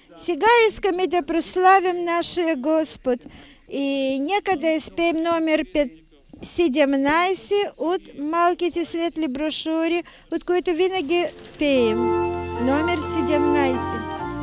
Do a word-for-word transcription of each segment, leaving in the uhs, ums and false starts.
Сега искаме да прославим нашия Господ. И нека спеем номер седемнайсет от малките светли брошури, от които винаги пеем. Номер седемнайсет.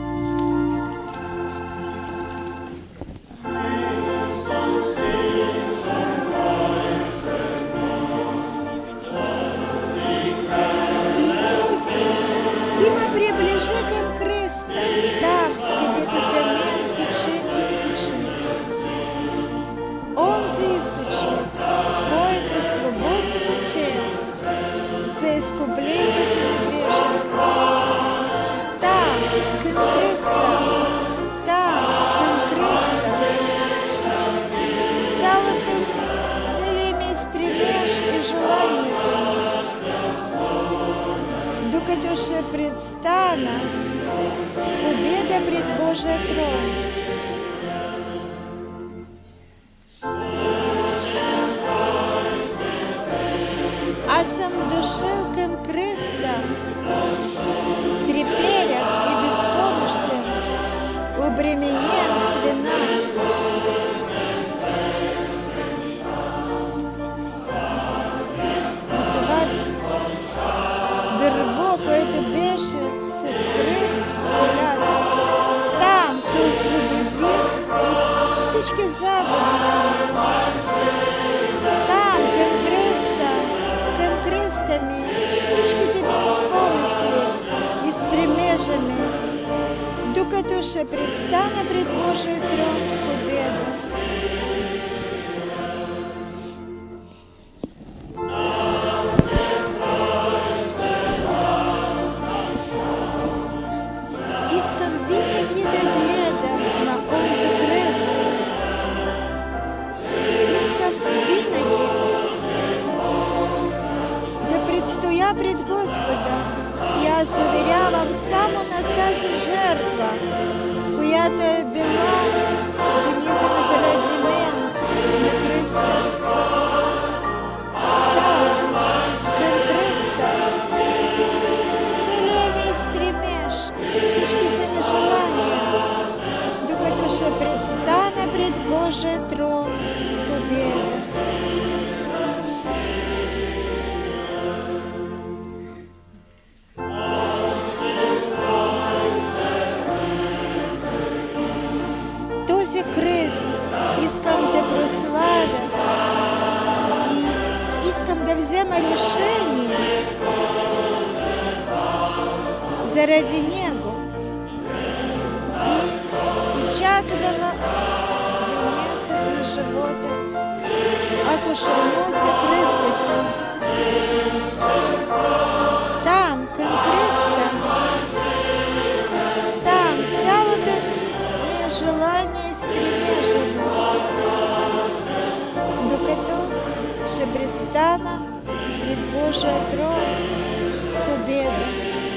Към кръста, там, където за мен тече източник. Онзи източник, който свободно тече за изкуплението на грешника. Там, към кръста, там, към кръста. Цялото, целият ми стремеж и желанието ми, докато ще предстана с победа пред Божия трон. Аз съм дошъл към кръста, треперя и безпомощен, обременен с вина. Това дърво, което беше с кръв поляза, там се освободи от всички загубите. Там, към кръста, към кръста ми, всичките ми помисли и стремежа ми, докато ще предстана пред Божия трон с победа. Стоя пред Господа и аз доверявам само на тази жертва, която е била донесена заради мен на кръста. Да, към кръста. Целият ми стремеж, всичките ми желания, докато ще предстана пред Божия трон с победа. Кръст искам да прославя и искам да взема решение заради него и очаквала венеца в живота, ако ще нося кръста си. Там, към кръста, там цялото ми желание и стремежа, докато ще предстана пред Божия трон с победа.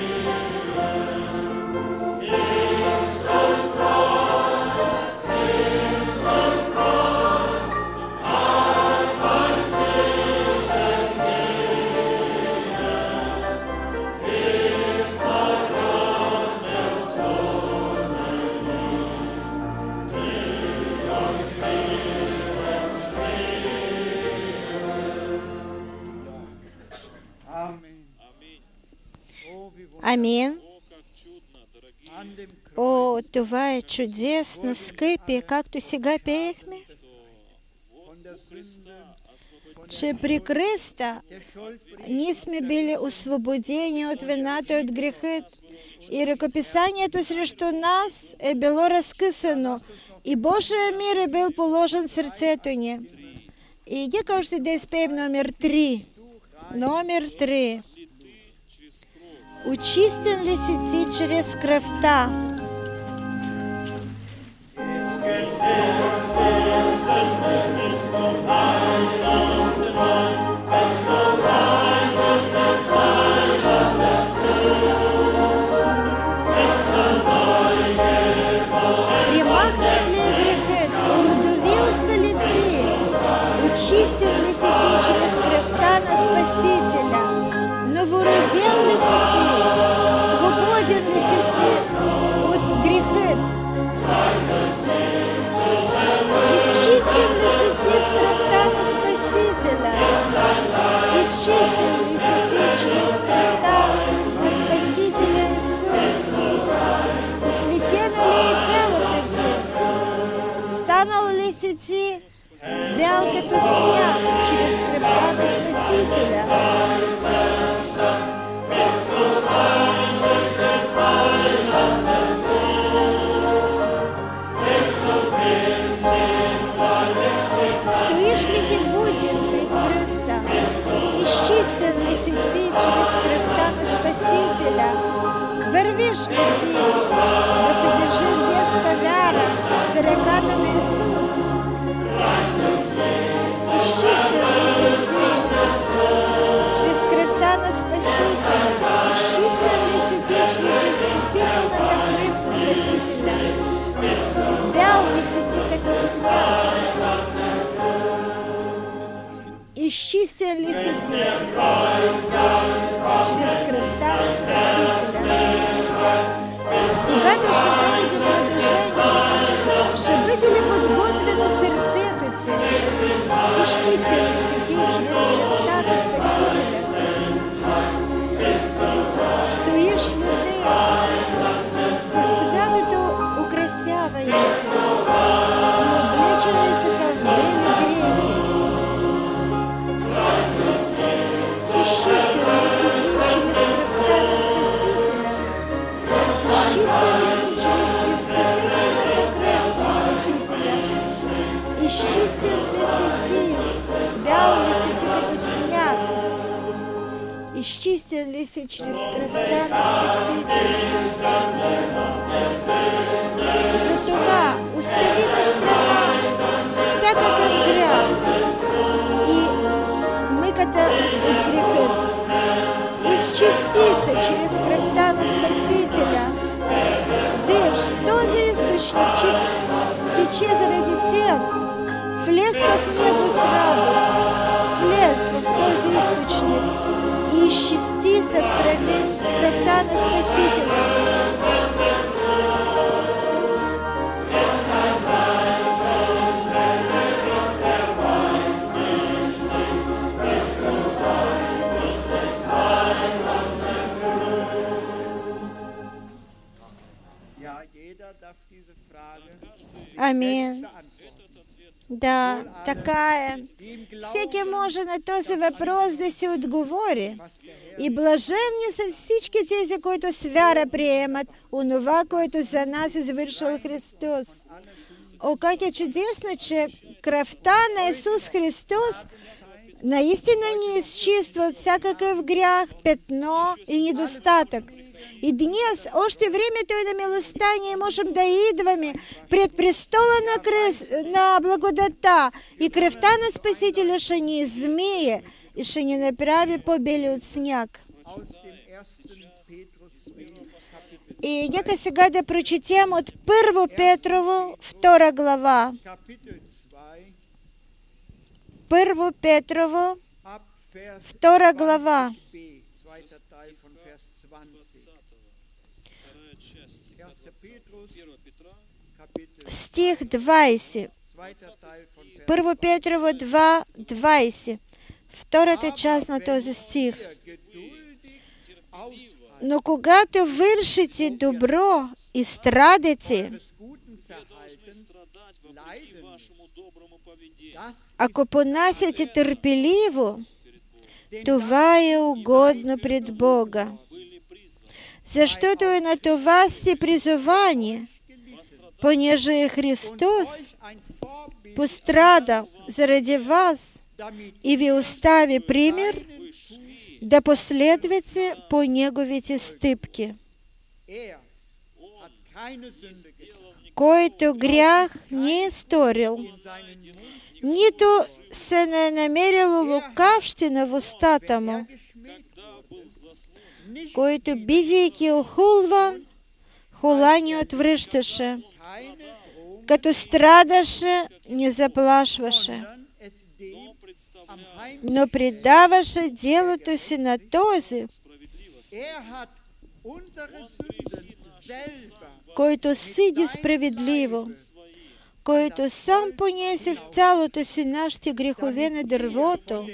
Амин. О, това е чудесно, скъпи, както сега пеехме, че при кръста ние сме били освободени от вината и от греха. И ръкописанието срещу нас е било разкъсано. И Божия мир е бил положен в сърцето ни. И нека още да изпеем номер три. Номер три. Очистен ли си ти чрез кръвта? Примахнат ли е грехът? Умдовил са ли ти? Очистен ли си ти чрез кръвта на Спасителя? Новороден ли си ти? Свободен ли си ти от грехът? бял като сняг чрез кръвта на Спасителя. Стоишь ли ты буден пред кръста? Изчистен ли си ти чрез кръвта на Спасителя? Вървиш ли ти да се държиш детска вяра за ръката на Исус? Изчистен ли си ти чрез кръвта на Спасителя? Изчистен ли си ти чрез изкупителната кръв на Спасителя? Бял ли си ти като сняг? Изчистен ли си ти чрез кръвта на Спасителя? Когато ще дойде младоженица, ще бъде ли подготвено сърцето ти? Изчистен ли си ти чрез кръвта на Спасителя? Стоиш ли ти със святото украсяване и облечен ли си в бели дрехи? Изчистен ли си ти чрез кръвта на Спасителя? Изчистен ли си чрез изкупителната кръв на Спасителя? Изчистен ли си ти? Бял ли си ти като сняг? Изчистен ли си чрез кръвта на Спасителя? Затова остави на страна всякакъв грях и мъката от греха. Изчисти се чрез кръвта на Спасителя. Виж, този източник че тече заради теб. Влез в него с радост. Влез в този източник и изчисти се в, кръви, в кръвта на Спасителя. Амин. Да, така е. Всеки може на този въпрос да си отговори. И блаженни са всички тези, които с вяра приемат онова, което за нас е завършил Христос. О, как е чудесно, че кръвта на Исус Христос наистина ни изчиства от всякакъв грях, петно и недостатък. И днес, още времето е на милостта, ние можем да идваме пред престола на, кръс, на благодата. И кръвта на Спасителя ще ни измие и ще ни направи по-бели от сняг. И нека сега да прочетем от Първо Петрово, втора глава. Първо Петрово, втора глава. Стих двайсет. Първо Петрово два, двайсет. Втората част на този стих. Но когато вършите добро и страдате, ако понасяте търпеливо, това е угодно пред Бога. Защото и на това сте призовани, понеже и Христос пострада заради вас и ви остави пример, да последвате по Неговите стъпки. Който грях не е сторил, нито се не намерило лукавщина в устата му, който, бидейки охулван, хула не отвръщаше, като страдаше, не заплашваше, но предаваше делото си на този, който съди справедливо, който сам понесе в цялото си нашите грехове на дървото,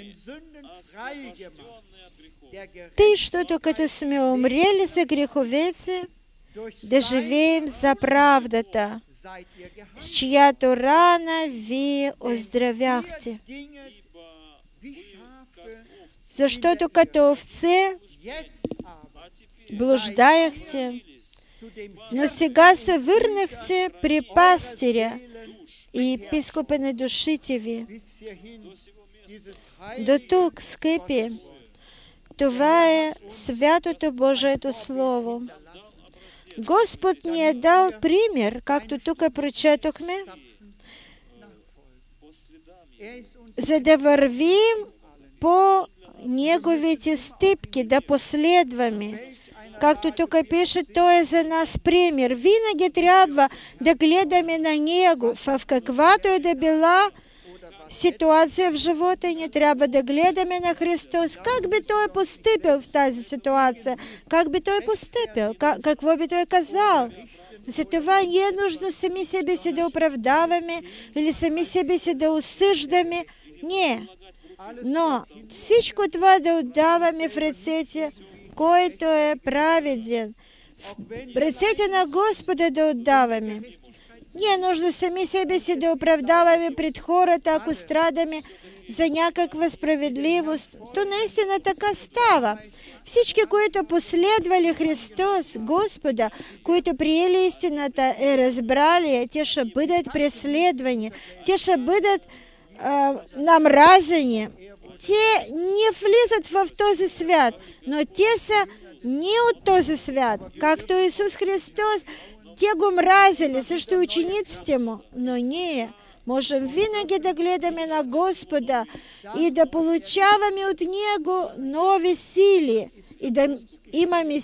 тъй, щото като сме умрели за греховете, да живеем за правдата. с чья-то рана ви оздравяхте. За что-то като овце блуждаехте, но сега се върнахте при пастиря и епископа на душите ви. До тук, скъпи, това е святото Божието Слово. Господ ни е дал пример, както тук прочетохме, за да вървим по Неговите стъпки, да последваме. Както тук пише, Той е за нас пример. Винаги трябва да гледаме на Него, в каквато и да била ситуация в живота ни, трябва да гледаме на Христос. Как би Той постъпил в тази ситуация? Как би Той постъпил? Как, какво би Той казал? Затова не е нужно сами себе си да оправдаваме или сами себе си да осъждаме. Не. Но всичко това да отдаваме в ръцете, който е праведен. В ръцете на Господа да отдаваме. Не е нужно сами себе си да оправдаваме пред хората, ако страдаме за някаква справедливост. То наистина така става. Всички, които последвали Христос, Господа, които приели истината и разбрали, те ще бъдат преследвани, те ще бъдат а, намразени. Те не влизат в този свят, но те са не от този свят. Както Исус Христос, те го мразили, също учениците му, но ние можем винаги да гледаме на Господа и да получаваме от Него нови сили и да имаме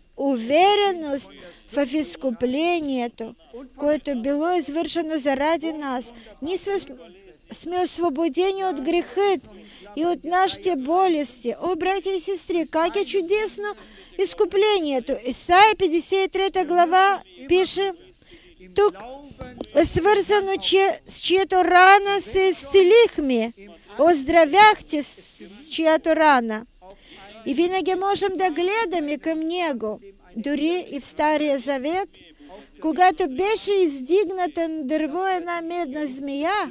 увереност в изкуплението, което било извършено заради нас. Ние сме, сме освободени от грехът и от нашите болести. О, братя и сестри, как е чудесно изкуплението! Исаия петдесет и трета глава пише, тук е свързано, че с чието рана се изцелихме, оздравяхте с чиято рана. И винаги можем да гледаме към Него. Дори и в Стария Завет, когато беше издигната на дърво една медна змия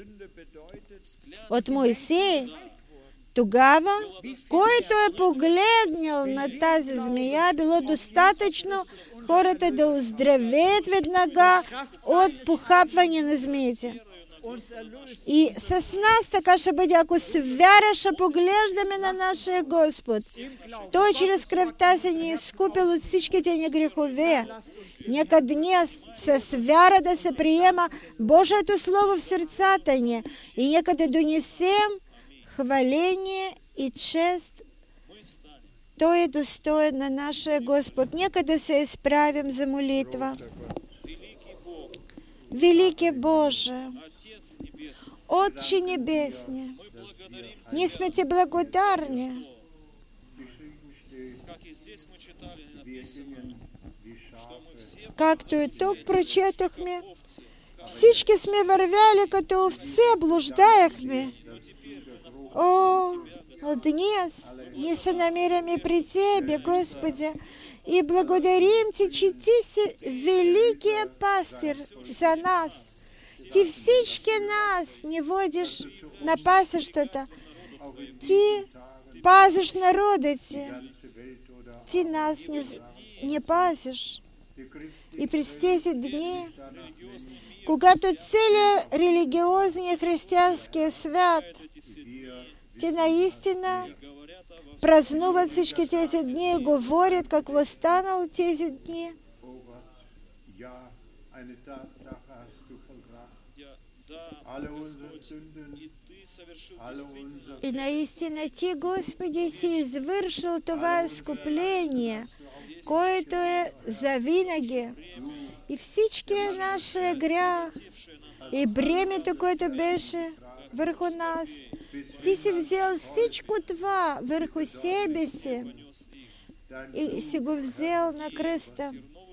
от Моисей, тогава, който е погледнал на тази змия, било достатъчно хората да оздравеят веднага от похапване на змиите. И с нас така ще бъде, ако с вяра ще поглеждаме на нашия Господ. Той чрез кръвта се ни изкупил от всичките ни грехове. Нека днес с вяра да се приема Божието Слово в сърцата ни и нека да донесем хваление и чест. Той е достоен на нашия Господ. Нека да се изправим за молитва. Велики Боже, Отче Небесный, ние сме Ти благодарни, както и тук прочетохме, всички сме вървяли като овце, блуждаехме. О, днес ние се намираме при Тебе, Господи, и благодарим Ти, че Ти си великия пастир за нас. Ти всички нас не водиш на пасищата. Ти пазиш народа Ти. Ти нас не, не пазиш. И през тези дни, когато целият религиозния християнския свят, Ти наистина празнуват всички тези дни и говорят какво станало тези дни. И наистина Ти, Господи, си извършил това изкупление, което е завинаги. И всички наши грях и бремето, което беше върху нас, Ти си взел всичко това върху себе си и си го взел на кръста.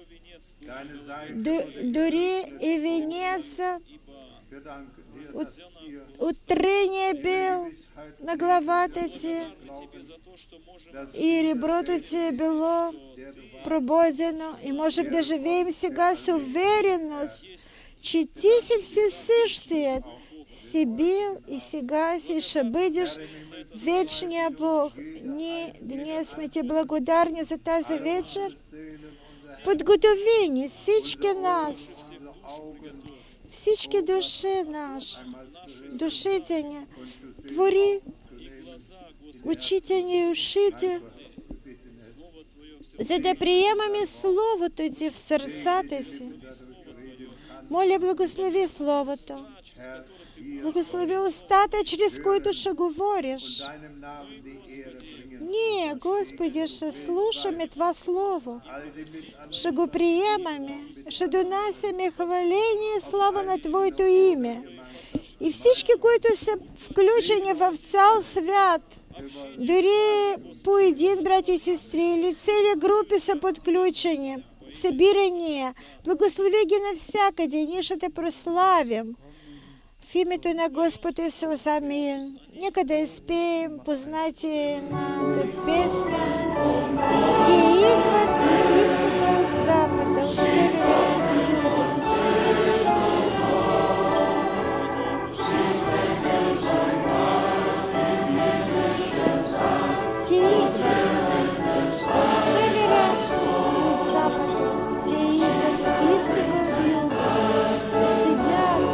Дори и венеца от, отрение бил на главата Ти и реброто Ти е било прободено и можем да живеем сега с увереност, Четиси всесущие, себе и сегаси, ще бъдеш вечния Бог. Ние днес сме ти благодарни за тази вечер. Подготовени всички нас, всички души наши, душите ни, твори, учите ни, ушите, за да приемаме Словото Ти в сърцата си. Моля, благослови Словото. Благослови устата, чрез които ще говориш. Ние, Господи, ще слушаме Това Слово, ще го приемаме, ще донасяме хваление и слава на Твоето име. И всички, които са включени в цял свят, дори по един, брати и сестри, или цели групи са подключени, събирания, благослови ги навсякъде, и ние ще Те прославим. В името на Господ Исус, амин. Нека да изпеем познатията песня. Те идват от изтока, от запада, от севера и от юга. Те идват от севера и от запада. Те идват от изтока, от юга. Седят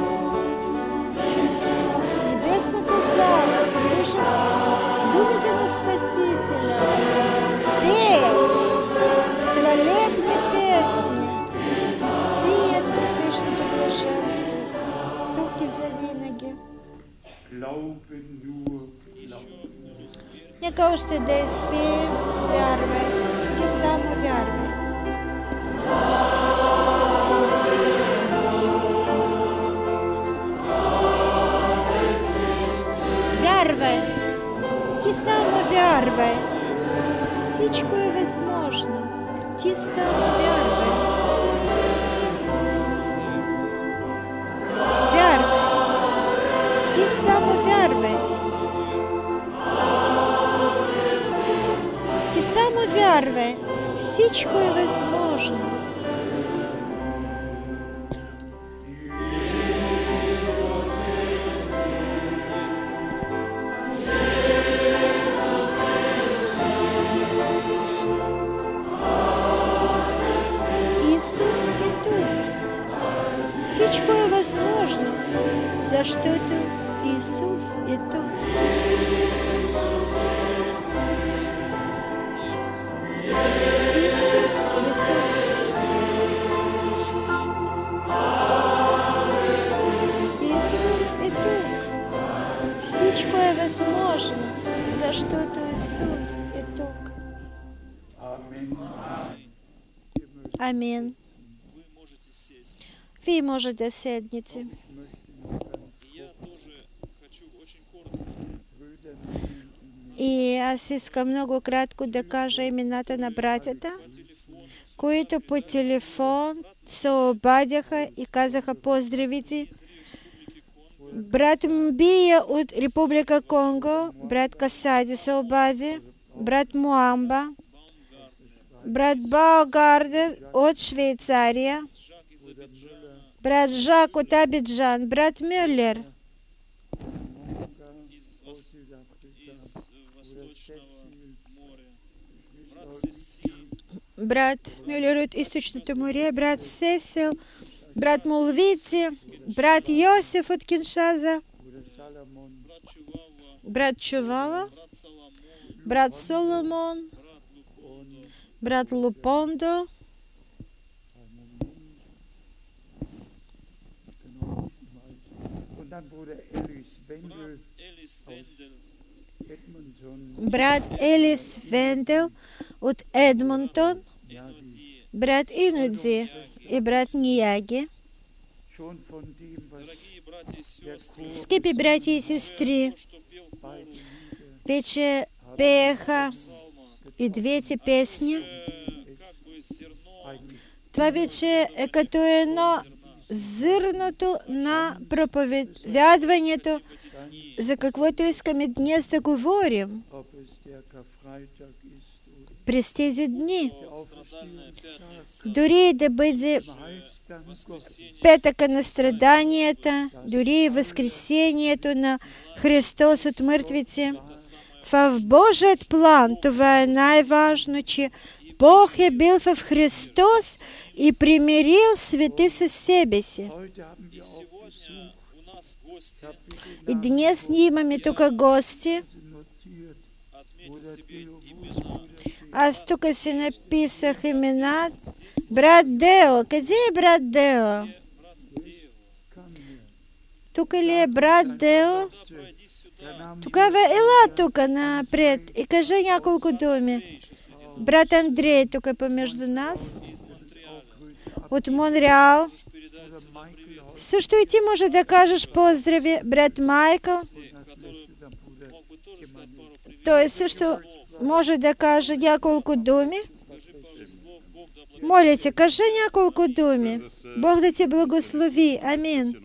зала, слушай думите на Спасителя, пей хвалебни песни, пият от вечното блаженство, тук и завинаги. Нека още да изпеем, вярвай, ти само вярвай. Вярвай, ти само вярвай. Всичко е възможно. Ти само вярвай. Вярвай. Ти само вярвай. Ти само вярвай. Всичко е възможно. Всичко е възможно, защото Исус е тук. Исус е тук. Исус е тук. Всичко е възможно, защото Исус е тук. Амин. Вие можете да седнете. И аз искам много кратко да кажа имената на братята, които по телефон се обадяха и казаха поздравите. Брат Мбия от Република Конго, брат Касади се обади, брат Муамба, брат Баогардер от Швейцария, брат Жак от Абиджан, брат Мюллер брат Мюллер от Източното море, брат Сесил, брат Мулвици, брат Йосиф от Киншаза, брат Чувала, брат Соломон, брат Лупондо, брат Елис Вендел от Едмонтон, брат Инуди и брат Нияги. Скъпи брати и сестри, вече пееха и двете песни. Това вече е като едно зърното на проповядването, за каквото искаме днес да говорим. през тези дни. Дори да бъде петъка на страданията, дори и възкресението на Христос от мъртвите. В Божият план това е най-важно, че Бог е бил в Христос и примирил света със себе си. И днес ние имаме тук гости. Аз тук си написах имена. Брат Део. Къде е брат Део? Тук ли е брат Део? Тогава ела тук напред и кажи няколко думи. Брат Андрей е тук помежду нас. От Монреал. Също и ти може да кажеш поздрави, брат Майкъл. Той също може да каже няколко думи. Моля те, кажи няколко думи. Бог да ти благослови. Амин.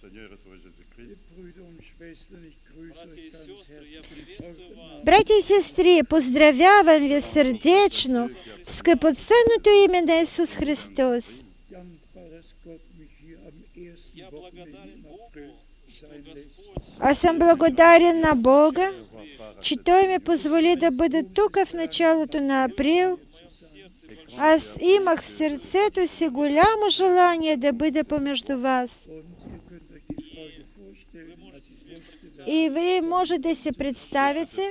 Братя и сестри, поздравявам ви сърдечно в скъпоценното име на Исус Христос. Аз съм благодарен на Бога, че Той ми позволи да бъда тук в началото на април. Аз имах в сърцето си голямо желание да бъда помежду вас. И вие може да си представите,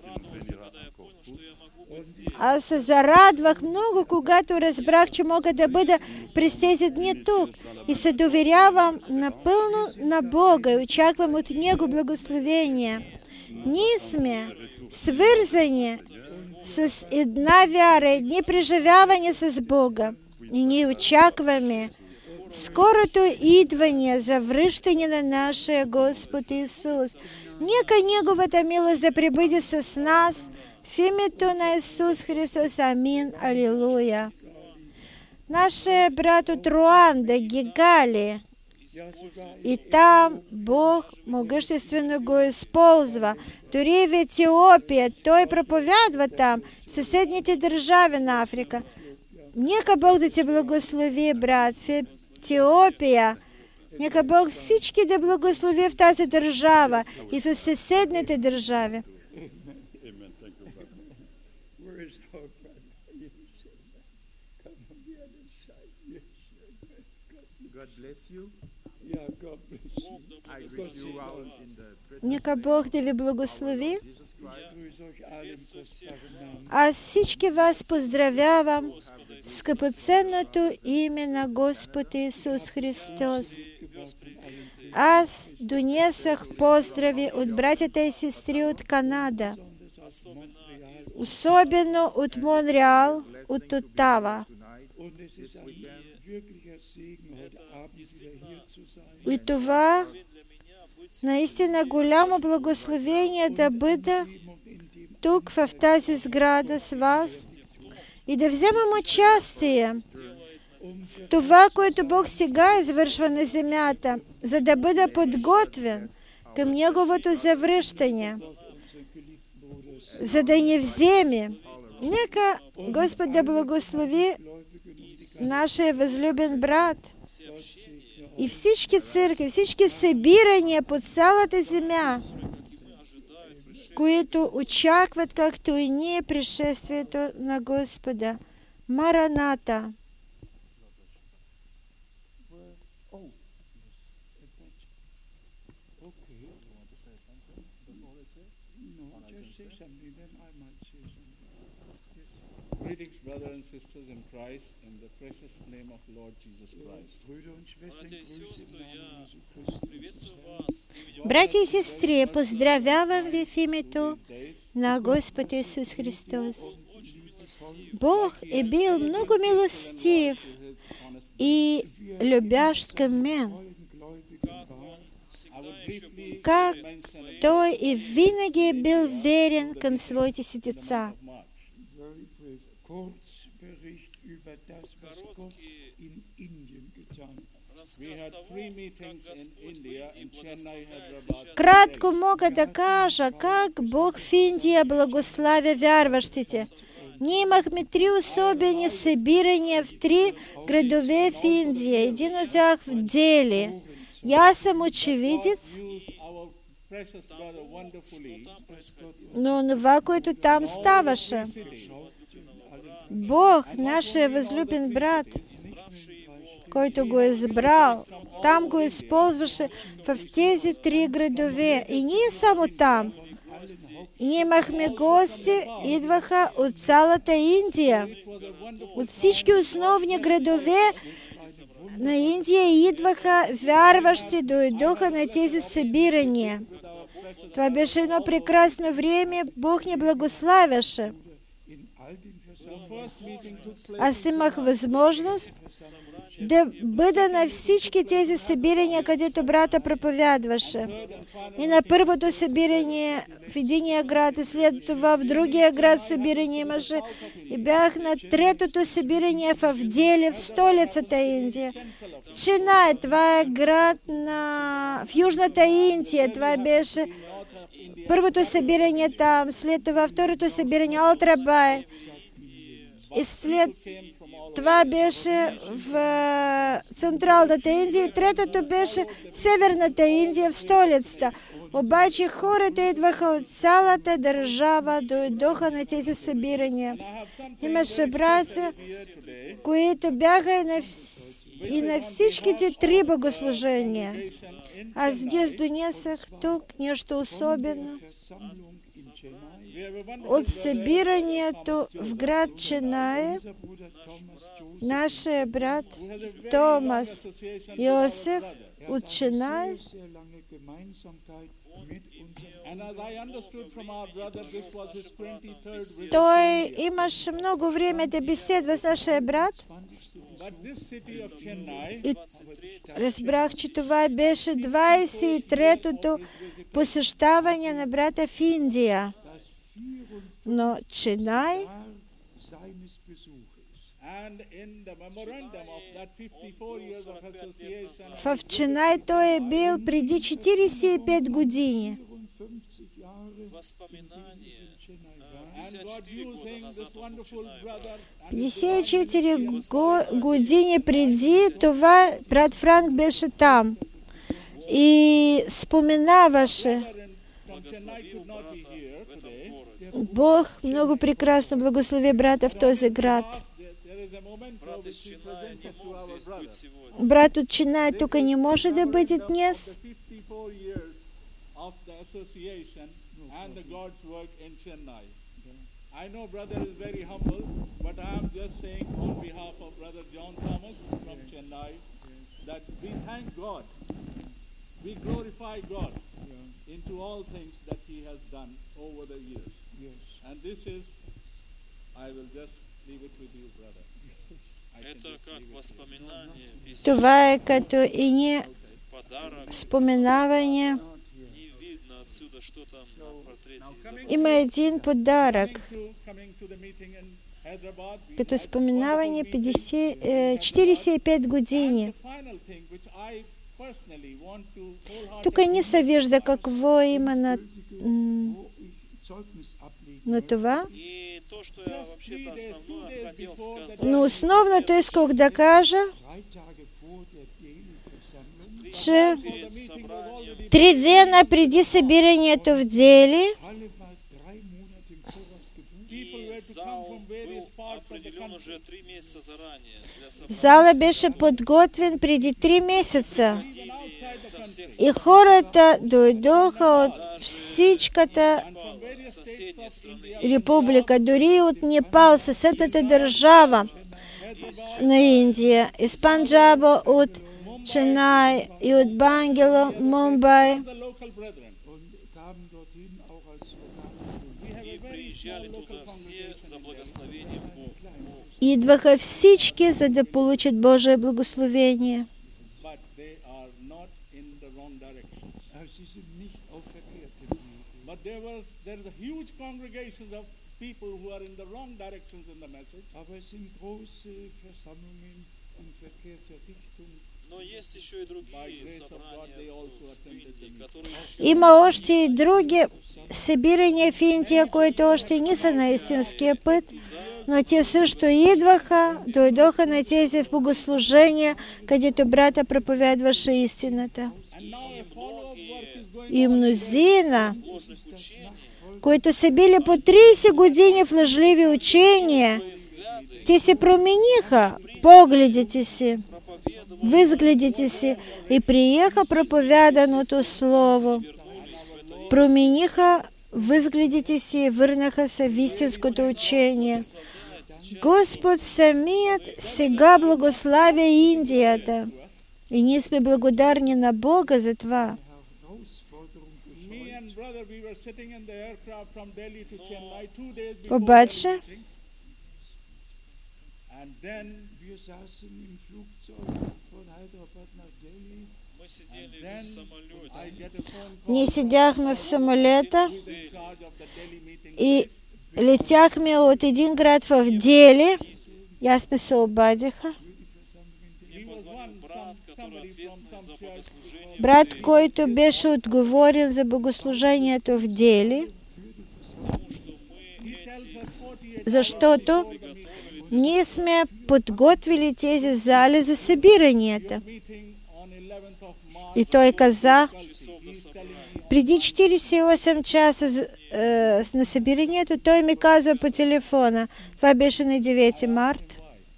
аз се зарадвах много, когато разбрах, че мога да бъда през тези дни тук. И се доверявам напълно на Бога и очаквам от Него благословение. Ние сме свързани с една вяра, едни преживявания с Бога. И ние очакваме скорото идване за връщане на нашия Господ Исус. Нека Неговата милост да пребъде с нас в името на Исус Христос. Амин. Алилуя. Нашия брат от Руанда, Гигали, и там Бог могъществено го използва. Дори в Етиопия Той проповядва там, в съседните държави на Африка. Нека Бог да те благослови, брат, в Етиопия. Нека Бог всички да благослови в тази държава и в съседните държави. Нека Бог да ви благослови. Аз всички вас поздравявам в скъпоценното име на Господ Исус Христос. Аз донесах поздрави от братята и сестри от Канада, особено от Монреал, от Оттава. И това наистина голямо благословение да бъда тук в тази сграда с вас и да вземам участие в това, което Бог сега извършва на земята, за да бъда подготвен към Неговото завръщане, за да ни вземе. Нека Господ да благослови нашия възлюбен брат и всички църкви, всички събирания по цялата земя, които очакват, както и ние, пришествието на Господа. Мараната! Greetings, brothers and sisters in Christ, in the precious name of Lord Jesus Christ. Братя и сестри, поздравявам ви в името на Господ Исус Христос. Бог е бил много милостив и любящ към мен. Как Той и винаги е бил верен към своите си деца. We had three meetings in India, in Chennai, Hyderabad. Кратко мога да кажа, как Бог в Индии благославя вярващите. Ние имахме три особени събирания в три градове в Индия. Един от тях в Дели. Аз съм очевидец, но това, което там ставаше, Бог, нашия възлюбен брат, който го е избрал, там го използваше в тези три градове. И ние само там. Ние имахме гости, идваха от цялата Индия. От всички основни градове на Индия идваха вярващи, дойдоха на тези събирания. Това беше едно прекрасно време, Бог ни благославяше. Аз имах възможност да бъда на всички тези събирания, където брата проповядваше. И на първото събиране в единия град, и след това в другия град събиране имаше. И бях на третото събиране в Дели, в столицата Индия. Ченай, това е град на... в Южната Индия. Това беше първото събиране там, след това второто събиране Алтрабай. И след това беше в Централната Индия и третото беше в Северната Индия, в столицата. Обаче хората идваха от цялата държава, дойдоха на тези събирания. Имаше братя, които бяха и на, вс... и на всичките три богослужения. Аз днес донесах тук нещо особено. От събиранието в град Ченай, нашия брат Томас Йосеф от Ченай, той имаше много време да беседва с нашия брат. И разбрах, че това беше двадесет и третото посещаване на брата в Индия. Но Ченай в Ченай той е бил преди четиридесет и пет години. петдесет и четири години преди това брат Франк беше там и споменаваше. Бог много прекрасно благослови брата в този град. Брат от Ченай тук не може да бъде днес. I know brother is very humble, but I am just saying on behalf of brother John Thomas from Chennai that we thank God, we glorify God into all things that he has done over the years. Yes. And this is, I will just leave it with you, brother. Това е като и не споменаване. Има един подарък. Като споменаване четиридесет и пет години. Тук не се вижда какво има на, на това. Но основното исках да кажа, че три дена преди събиранието в Дели зала беше подготвен преди три месеца. И хората дойдоха от всичката република, дори от Непал, съседната държава на Индия, из Панджаба, от Ченай и от Бангело, Мумбай. Идваха всички, за да получат Божие благословение. people who are in the wrong directions in the message. Aber es sind große Versammlungen in verkehrter Richtung. Но есть еще и другие собрания в Индии, которые Има още и други събирания в Индия, които още не са на истинския път, но те също идваха, дойдоха на тези богослужения, където брата проповядваше истината. И мнозина, които са били по тридесет години в лъжливи учения, те се промениха погледите си, възгледите си и приеха проповяданото слово. Промениха възгледите си и върнаха се в истинското учение. Господ самият сега благославя Индията. И ние сме благодарни на Бога за това. Обаче, Wir saßen im Flugzeug von Hyderabad nach Delhi. мы сидели в самолете. ние седяхме в самолета и летяхме от един град в Дели. И аз ме се обадиха. Мне позвонил брат, который ответственный за богослужение. Брат, който беше отговорен за богослужението в Дели, защото ние сме подготвили тези зали за събиранията. И той каза, преди четиридесет и осем часа е, на събиранието, той ми казва по телефона, това беше на девети март,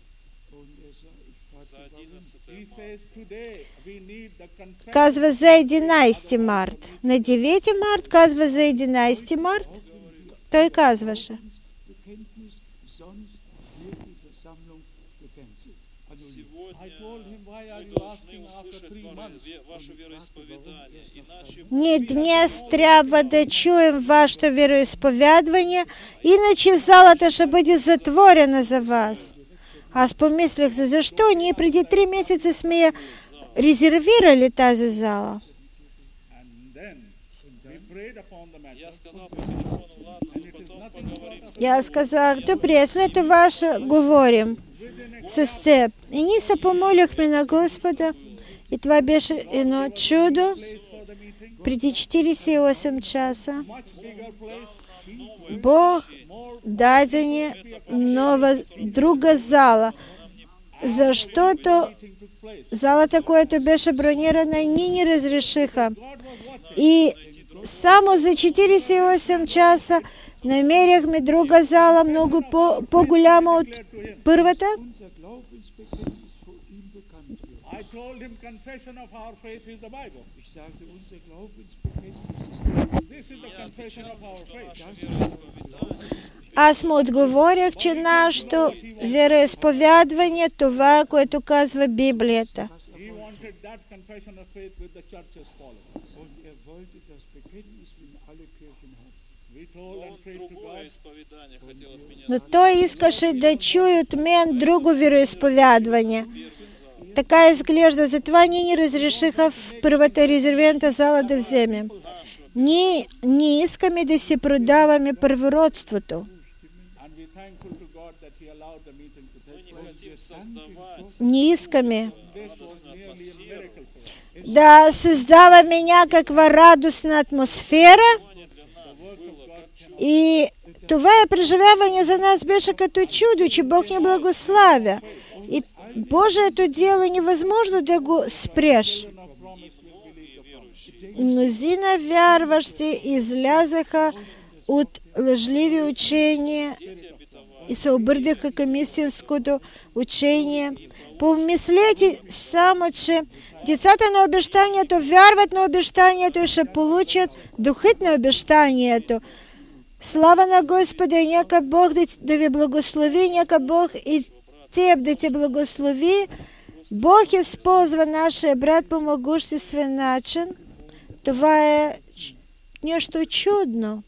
казва за единадесети март. На девети март казва за единадесети март, той казваше. Ние днес трябва да чуем вашето вероизповядване, иначе залата ще бъде затворена за вас. Аз помислих, защо ние преди три месеца сме я резервирали тази зала. И аз казах, добре, след това ще говорим с теб. И ние се помолихме на Господа. И това беше едно чудо. Преди четиридесет и осем часа Бог даде ни нова, друга зала, защото залата, която беше бронирана, ни не разрешиха. И само за четиридесет и осем часа намерихме друга зала, много по, по-голяма от първата. Аз му отговорих, че нашето вероизповядване, това, което казва Библията. Но той искаше да чуе от мен друго вероизповядване. Така изглежда, затова ние ни разрешиха в първата резервираната зала да вземем. Ние не искаме да си продаваме първородството. Не искаме да създаваме някаква радостна атмосфера. И това е преживяване за нас беше като чудо, че Бог ни благославя. И Божието дело невъзможно да го спреш. Мнозина вярващи излязаха от лъжливи учения и се обърнаха към истинското учение. Помислете само, че децата на обещанието вярват на обещанието и ще получат духът на обещанието. Слава на Господа, нека Бог да, да ви благослови, нека Бог и теб да те благослови. Бог използва нашия брат по могуществен начин. Това е нещо чудно.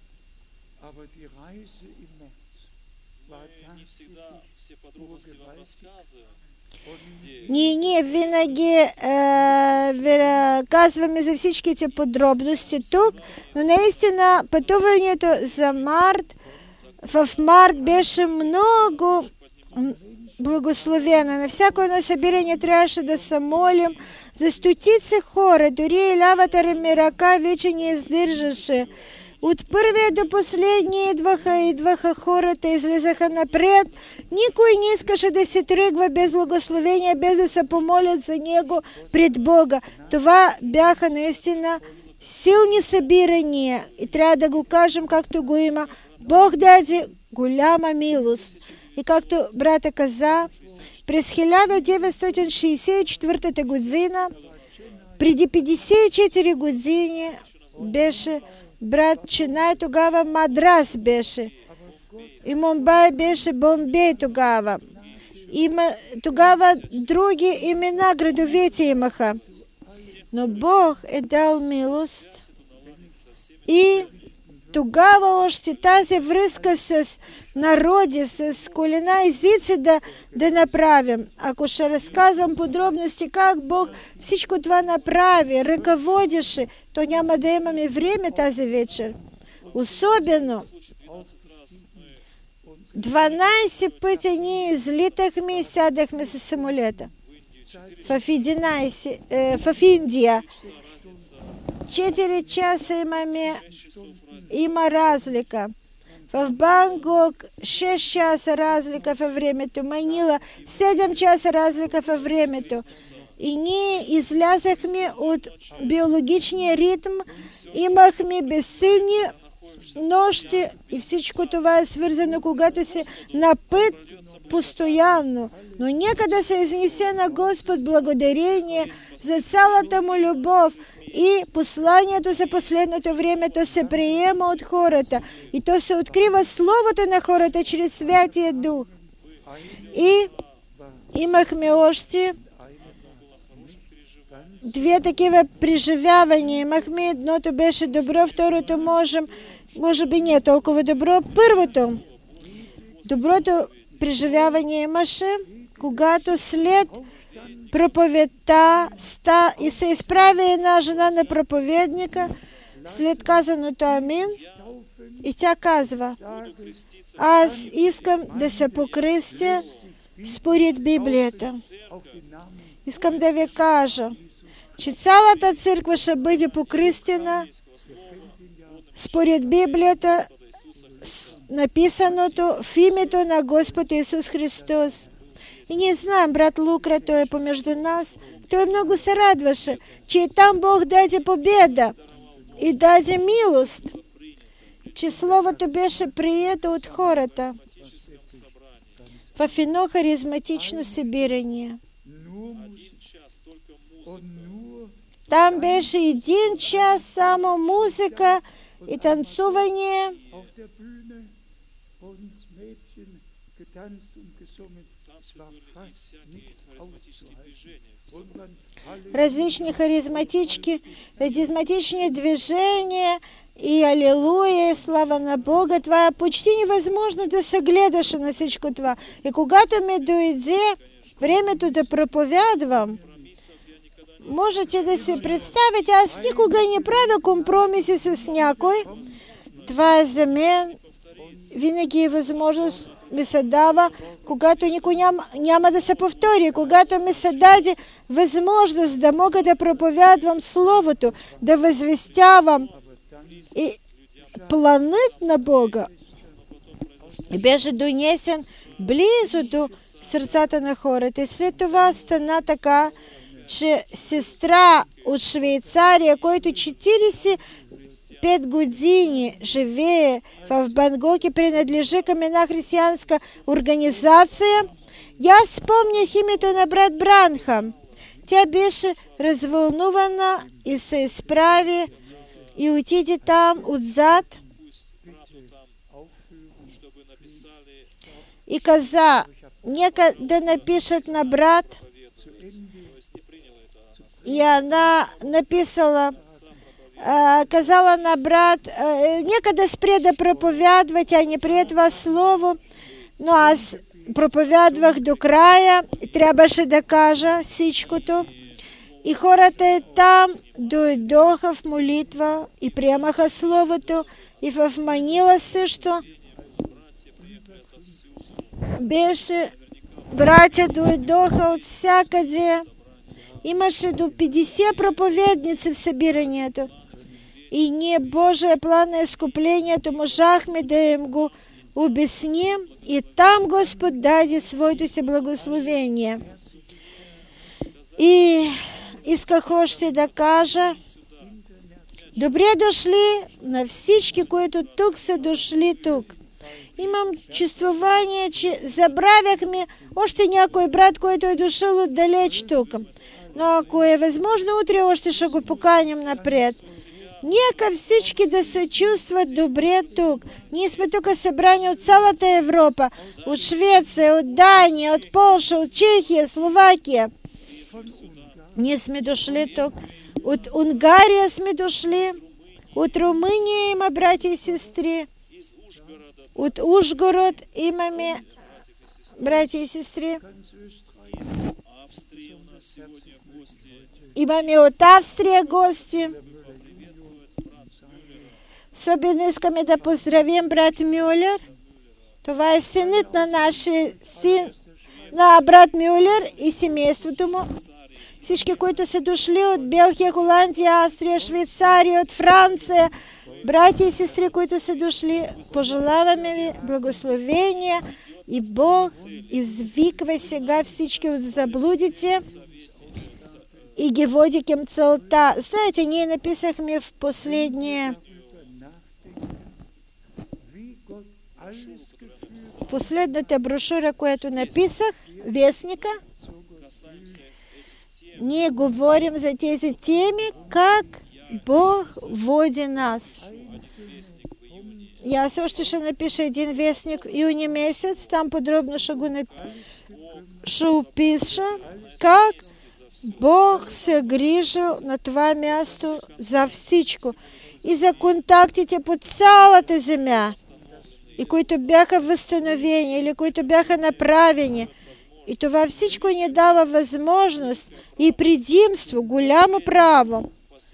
Ние, ние винаги е, казваме за всичките подробности тук, но наистина пътуването за март в март беше много благословено. На всяко едно събиране трябваше да се молим за стотици хора. Дори и лявата ми ръка вече не издържаше. От първия до последния идваха, идваха хората, излизаха напред. Никой не искаше да се тръгва без благословение, без да се помолят за него пред Бога. Това бяха наистина силни събирания. И трябва да го кажем както го има. Бог даде голяма милост. И както брата каза, през хиляда деветстотин шейсет и четвъртата година, преди петдесет и четири години, беше брат Ченай, тогава Мадрас беше. И Мумбай беше Бомбей тогава. Има, тогава други имена градовете имаха. Но Бог е дал милост и тогава още тази връзка с народи, с колена езици да, да направим. Ако ще разказвам подробности как Бог всичко това направи, ръководеше, то няма да имаме време тази вечер. Особено дванайсет пъти ние излитахме и сядахме с самолета. В, единайсет, е, в Индия. четири часа имаме, има разлика. В Бангкок шест часа разлика във времето. Манила седем часа разлика във времето. И ние излязахме от биологичния ритм, имахме безсилни нощи и всичко това е свързано, когато се на път постоянно. Но нека да се изнесе на Господ благодарение за цялата му любов. И посланието за последното време, то се приема от хората. И то се открива Словото на хората чрез Святия Дух. И имахме още две такива преживявания. Имахме, едното беше добро, второто можем, може би не толкова добро. Първото, доброто преживяване имаше, когато след проповедта ста и се изправи една жена на проповедника след казаното амин и тя казва: аз искам да се покръстя според Библията. Искам да ви кажа, че цялата църква ще бъде покръстена според Библията, написаното в името на Господ Исус Христос. И ние знаем, брат Лукра, той е помежду нас, той много се радваше, че и там Бог даде победа и даде милост, че Словото беше прието от хората в едно харизматично събирание. Там беше един час само музика и танцуване. Различни харизматички, харизматични движения и алилуя, и слава на Бога. Това е почти невъзможно да се гледаше на всичко това. И когато ми дойде времето да проповядвам, можете да си представите, аз никога не правя компромиси с някой. Това е за мен. Винаги е възможност ми се дава, когато никой няма, няма да се повтори, когато ми се даде възможност да мога да проповядвам Словото, да възвестявам и планът на Бога беше донесен близо до сърцата на хората. И след това стана така, че сестра от Швейцария, който четирийсет и пет години живее в Бангкок и принадлежи към една християнска организация, аз спомнях името на брат Бранхам. Тя беше развълнувана и се изправи и отиде там отзад и каза: нека да напишат на брат. И она написала, а, казала на брат: нека да спре да проповядва, тя не прие това слово, но аз проповядвах до края, трябваше да кажа всичкото. И хората е там дойдоха в молитва и приемаха Словото. И в Манила също. беше братя дойдоха от всякъде. Имаше до петдесет проповедници в събиранието. И ние Божия план на изкуплението можахме да им го обясним. И там Господ даде своето си благословение. И исках още да кажа, добре дошли на всички, които тук са дошли тук. Имам чувствование, че забравяхме още някой брат, който е дошъл отдалеч тук. Но ако е възможно, утре още ще го поканим напред. Нека всички да се чувстват добре тук. Ние сме тук събрани от цялата Европа, от Швеция, от Дания, от Полша, от Чехия, Словакия. Ние сме дошли тук. От Унгария сме дошли. От Румъния има братя и сестри. От Ужгород имаме братя и сестри. Имаме от Австрия гости. Особено искаме да поздравим брат Мюллер. Това е синът на нашия син, на брат Мюллер и семейството му. Всички, които са дошли от Белгия, Холандия, Австрия, Швейцария, от Франция, братя и сестри, които са дошли, пожелаваме ви благословения и Бог извиква сега всички от заблудите и ги води към целта. Знаете, ние написахме в последния последната брошура, която написах, вестника, ние говорим за тези теми, как Бог води нас. И аз още ще напиша един вестник юни месец, там подробно ще го нап... ще опиша, как Бог се грижил на това място за всичко и за контактите по цялата земя, и които бяха възстановени или които бяха направени. И това всичко ни дава възможност и предимство, голямо право,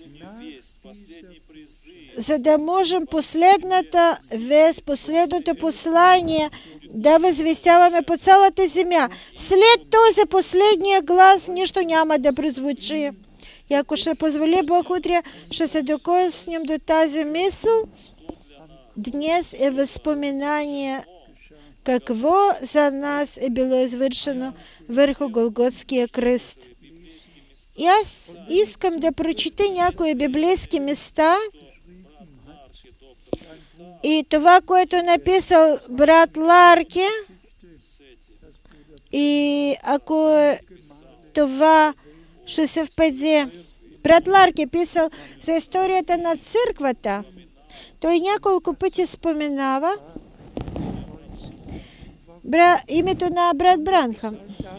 за да можем последната вест, последното послание да възвестяваме по цялата земя. След този последния глас нищо няма да прозвучи. И ако ще позволи Бог, утре ще се докоснем до тази мисъл. Днес е възпоминание какво за нас е било извършено върху Голготския кръст. И аз искам да прочета някои библейски места и това, което е написал брат Ларке, и ако това ще съвпаде. Брат Ларке писал за историята на църквата. Той няколко пъти споменава бра... името на брат Бранхам.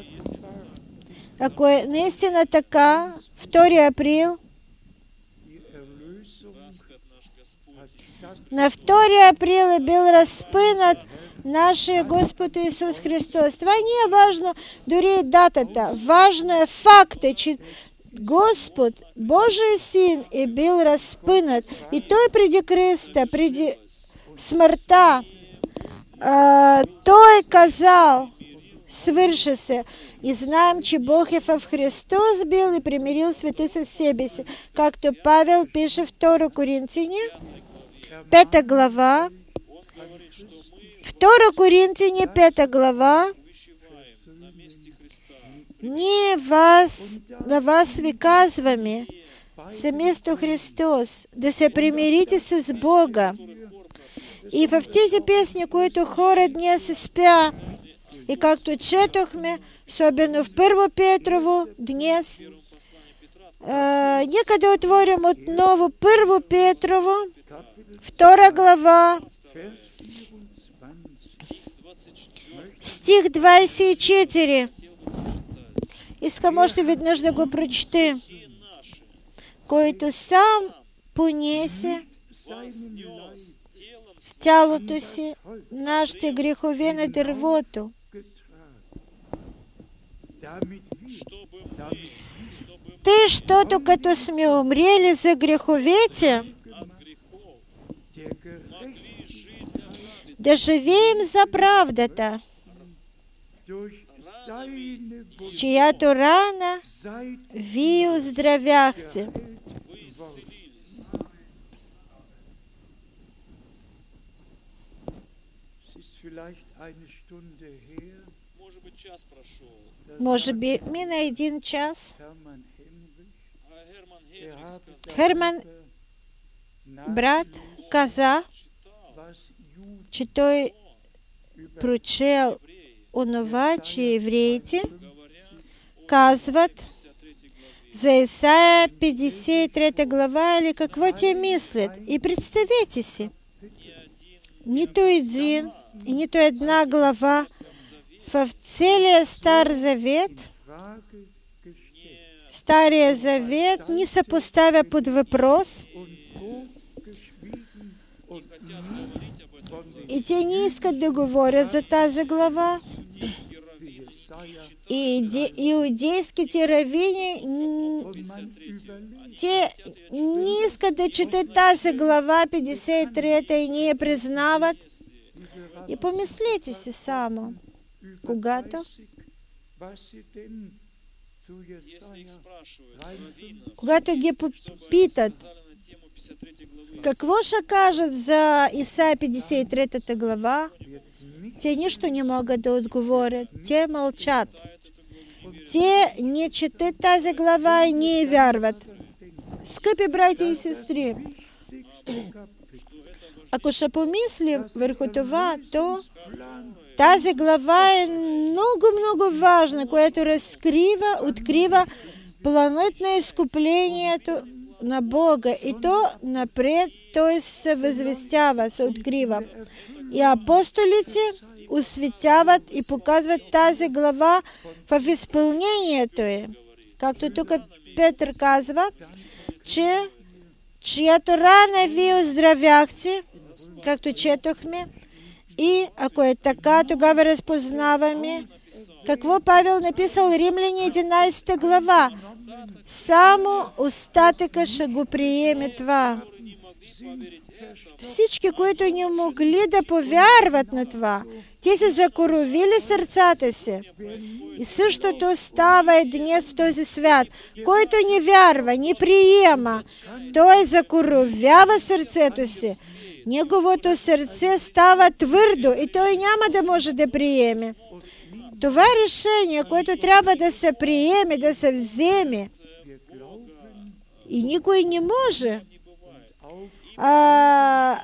Ако е наистина така, втори април, на втори април е бил разпънат нашия Господ Исус Христос. Това не е важно дори и датата. Важно е факта, че Господ, Божий Син, е бил разпънат. И Той преди кръста, преди смъртта, а, Той казал, свърши се. И знаем, че Бог е в Христос бил и примирил света със себе си. Както Павел пише втора Коринтяни, пета глава, втора Коринтяни, пета глава, ние вас, на вас ви казваме, семейство Христос, да се примирите с Бога. И в тези песни, които хора днес спя, и както четохме, особено в Първо Петрово, днес, а, нека да отворим отново Първо Петрово, втора глава, стих двадесет и четири. Искам още веднъж да го прочете. Който сам понесе с тялото си нашите грехове на дървото, тъй, щото като сме умрели за греховете, да живеем за правдата. чиято рана ви оздравяхте. Может быть, час прошел. Може би мина един час. А Герман Генрих сказал, Герман, брат, каза, читал, че той прочел онова, че евреите говорят казват пятьдесят третьей главе. за Исаия пятьдесят трета глава, или какво те мислят. И представете си, нито един и нито една глава в целия Стар Завет, Стария Завет не се поставя под въпрос, и те не искат да говорят за тази глава. И иуде- иудейските равини, н- те не искат да четат тази глава пятьдесят трета и не я признават. И помислете си само, когато, Если их спрашивают, раввинов, когато ги что бы они попитат, сказали на тему пятьдесят третьей главы, какво ще кажат за Исаия пятьдесят трета глава, те нищо не могат да отговорят. Те мълчат. Те не четат тази глава и не я вярват. Скъпи братя и сестри, ако ще помислим върху това, то тази глава е много-много важна, която разкрива, открива планът на изкуплението на Бога. И то напред, т.е. се възвестява, се открива. И апостолите осветяват и показват тази глава в изпълнението й. Както тук Петър казва, че чиято рана ви оздравяхте, както четохме, и ако е така, тогава разпознаваме какво Павел написал Римляни единадесета глава. Само остатъка ще го приеме това. Всички, които не могли да повярват на това, те се закоровили сърцата си. И същото става и днес в този свят. Който не вярва, не приема, той закоровява сърцето си. Неговото сърце става твърдо и той няма да може да приеме. Това решение, което трябва да се приеме, да се вземе, и никой не може. А,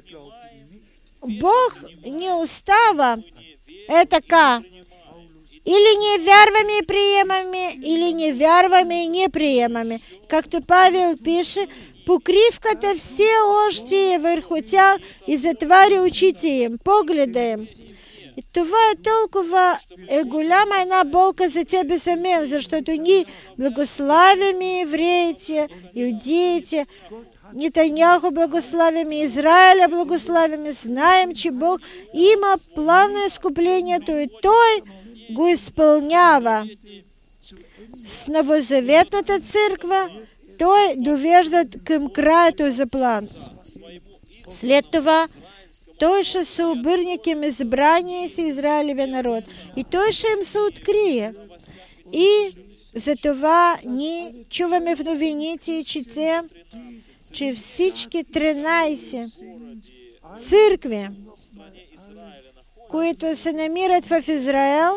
Бог не остава е така. Или не вярваме и приемаме, или не вярваме и не приемаме. Както Павел пише, покривката все още е върху тях и затваря очите им, погледа им. И това е толкова е голяма една болка за тебе за мен, защото ние благославяме евреите, иудеите, Нетаняху благославяме, Израиля благославяме, знаем, че Бог има план на изкуплението и Той го изпълнява. С новозаветната църква Той довежда към края този план. След това Той ще се обърне към избрания си Израилевия народ и Той ще им се открие. И затова ние чуваме в новините и четем, че всички тринадесет църкви, които се намират в Израел,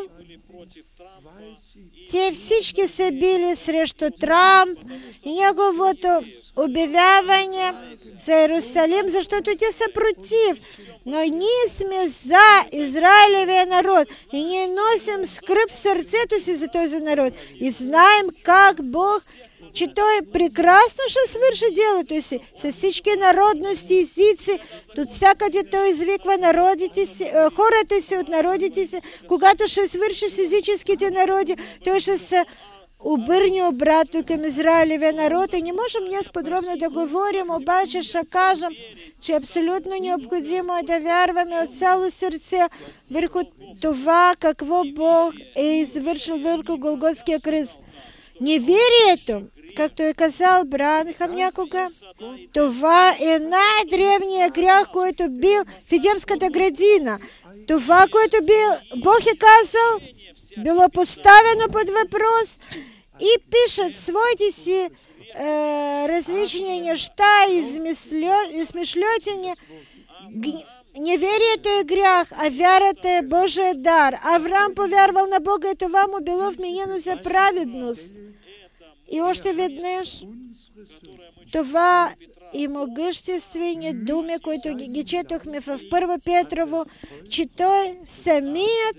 те всички са били срещу Трамп и неговото обявяване за Иерусалим, защото те са против. Но ние сме за Израилевия народ и ние носим скръб в сърцето си за този народ и знаем как Бог, че Той прекрасно ще свърши делото си с всички народности, езици. От всякъде Той извиква народите си, хората си от народите си. Когато ще свърши с езическите народи, Той ще се обърне обратно към Израилевия народ. И не можем днес подробно да говорим, обаче ще кажем, че абсолютно необходимо е да вярваме от цяло сърце върху това, какво Бог е извършил върху Голготския кръст. Неверието, както е казал Бранхам някога, това е най-древният грях, който бил в Едемската градина. Това, което Бог е казал, било поставено под въпрос и пишат своите си е, различни неща, измишлетини. Неверието е грях, а вярата е Божия дар. Авраам повярвал на Бога и това му било вменено за праведност. И още веднъж, това и могъществени думи, които ги четохме в Първо Петрово, че Той самият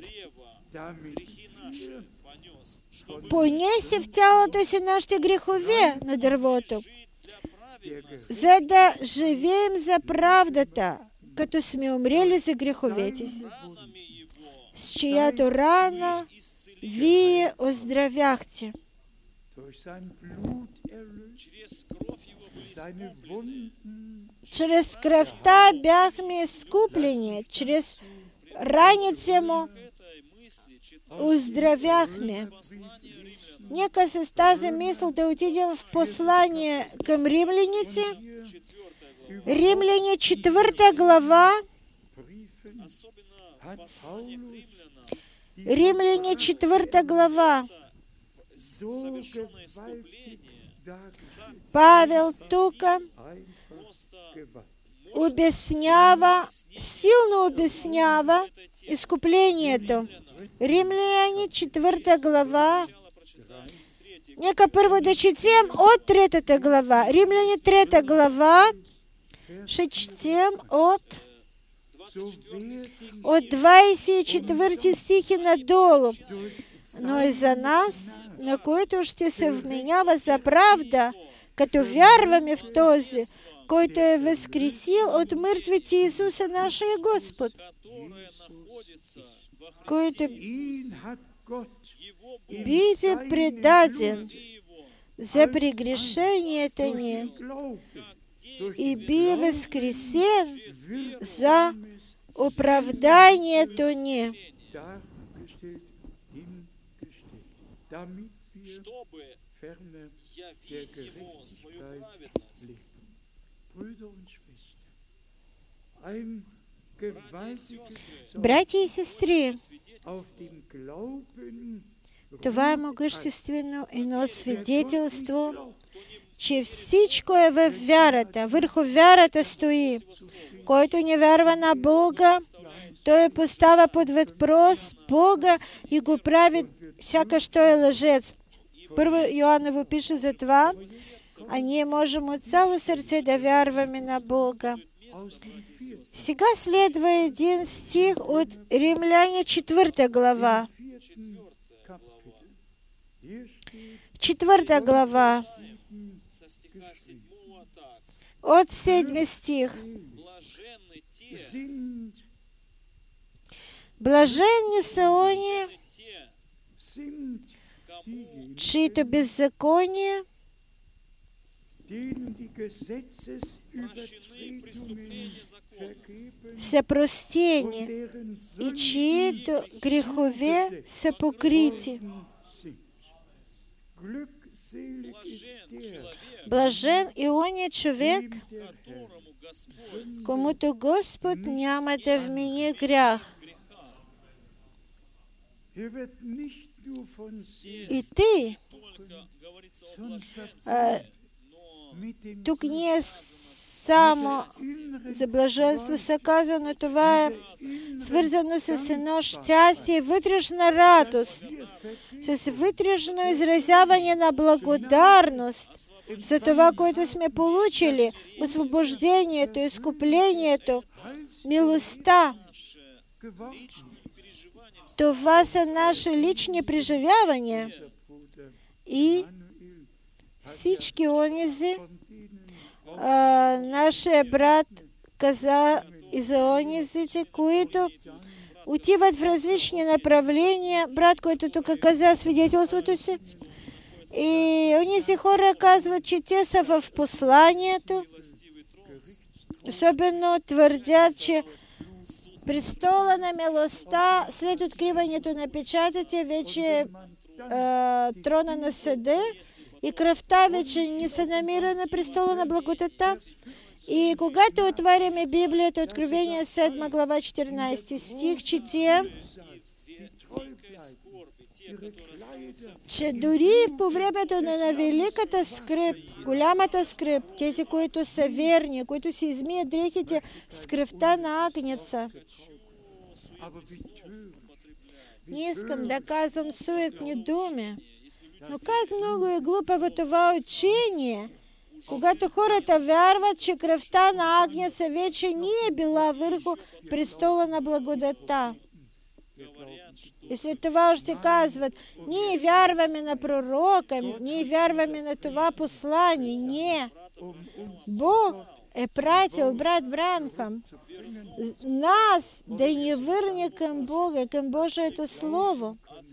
понесе в тялото си нашите грехове на дървото, за да живеем за правдата, като сме умрели за греховете си, с чиято рана вие оздравяхте. Чрез кръвта бяхме изкуплени, чрез раници му оздравяхме. Нека с тази мисъл да отидем в послание към римляните. Римляне, четвърта глава. Римляне, четвърта глава. Павел тук обяснява, силно обяснява изкуплението. Римляне, четвърта глава. Нека първо да четем от третата глава. Римляне, трета глава. Ще четем от, от двадесет и четвърти стих и надолу. Но и за нас, на които ще се вменява за правда, като вярваме в този, който е възкресил от мъртвите Исуса нашия Господ, който биде предаден за прегрешенията ни и бие възкресен за оправданието ни. Братя и сестри, това е могъществено едно свидетелство, че всичко е в вярата, върху вярата стои. Който не вярва на Бога, той поставя под въпрос Бога и го прави сякаш той е лъжец. Първо Йоаново пише за това, а ние можем от цяло сърце да вярваме на Бога. Сега следва един стих от Римляне, четвърта глава. Четвърта глава. От седми стих. Блаженни са они, чието беззаконие са простени и чието грехове са покрити. Блажен и оня човек, комуто Господ няма да вмени грях. И ти, а, тук не е само за блаженство се казва, но това е свързано с едно щастие и вътрешна радост, с вътрешно изразяване на благодарност за това, което сме получили, освобождението, изкуплението, милостта. Това са наши лични преживявания и всички онези, а, нашия брат каза и за онезите, които отиват в различни направления, брат, който тук каза свидетелството си, и онези хора казват, че те са в посланието, особено твърдят, че престола на милостта след откриването на печатите вече е трона на съда и кръвта вече не се намира на престола на благодата И когато отваряме Библията, Откровение седма глава четирнадесети стих, четем, че дори по времето на великата скръб, голямата скръб, тези, които са верни, които си измият дрехите с кръвта на Агнеца. Не искам да казвам суетни думи, но как много е глупаво това учение, когато хората вярват, че кръвта на Агнеца вече не е била върху престола на благодата. И след това още казват, ние вярваме на пророка, ние вярваме на това послание. Не. Бог е пратил брат Бранхам нас да ни върне към Бога, към Божието Слово.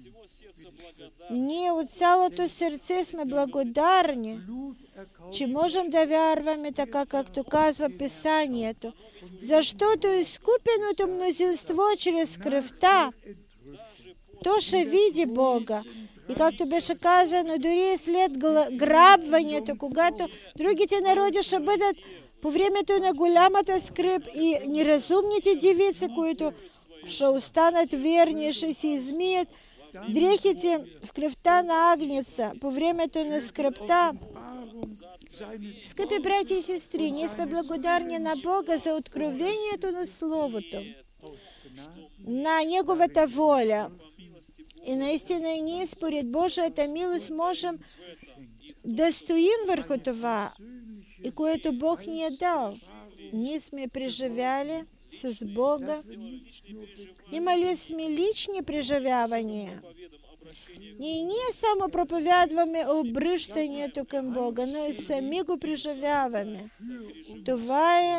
Ние от цялото сърце сме благодарни, че можем да вярваме така, както казва Писанието. Защото изкупеното мнозинство чрез кръвта, то ще види Бога. И както беше казано, дори след грабването, когато другите народи ще бъдат по времето на голямата скръб и неразумните девици, които ще останат верни, ще се измият дрехите в кръвта на Агнеца по времето на скръбта. Скъпи братя и сестри, ние сме благодарни на Бога за откровението на Словото, на Неговата воля. И наистина и ние според Божията милост можем да стоим върху това, и което Бог ни е дал. Ние сме преживяли с Бога. Имали сме лични преживявания. Ние не само проповядваме обръщането към Бога, но и сами го преживяваме. Това е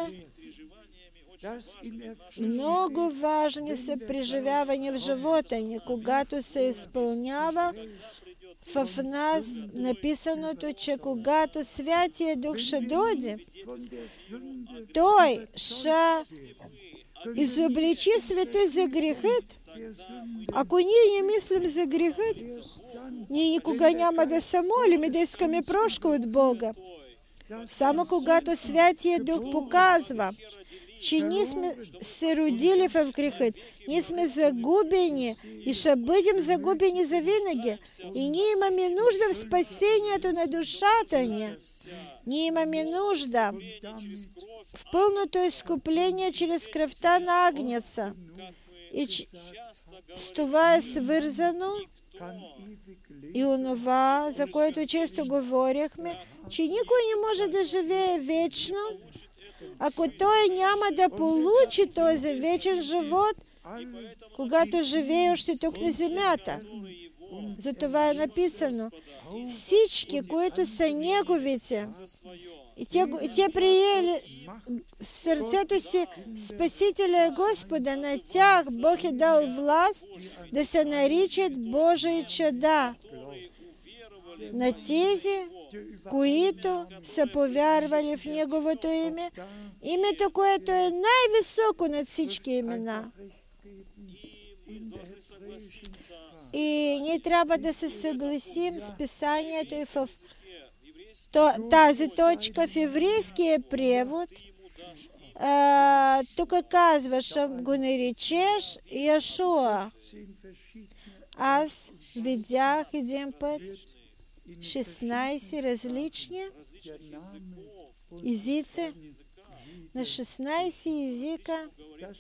много важни са преживявания в живота ни, когато се изпълнява в нас написаното, че когато Святия Дух ще дойде, Той ще изобличи света за грехът. Ако ние не мислим за грехът, ние никога няма да се молим и да искаме прошка от Бога. Само когато Святия Дух показва, че ние сме се родили в грехът, ние сме загубени и ще бъдем загубени завинаги. И ние имаме нужда в спасението на душата ни. Ние имаме нужда в пълното изкупление чрез кръвта на Агнеца. И че с това е свързано и онова, за което често говорихме, че никой не може да живее вечно, ако той няма да получи този вечен живот, когато живее още тук на земята. Затова е написано, всички, които са Неговите, и те, и те приели в сърцето си Спасителя Господа, на тях Бог е дал власт да се наричат Божии чада. На тези, които са повярвали в Неговото име, името, което е най-високо над всички имена. И ние трябва да се съгласим с Писанието и в тази точка в еврейския превод. А, тук казваш, го наречеш Яшуа. Аз видях един път шестнадесет различни езици. На шестнадесет езика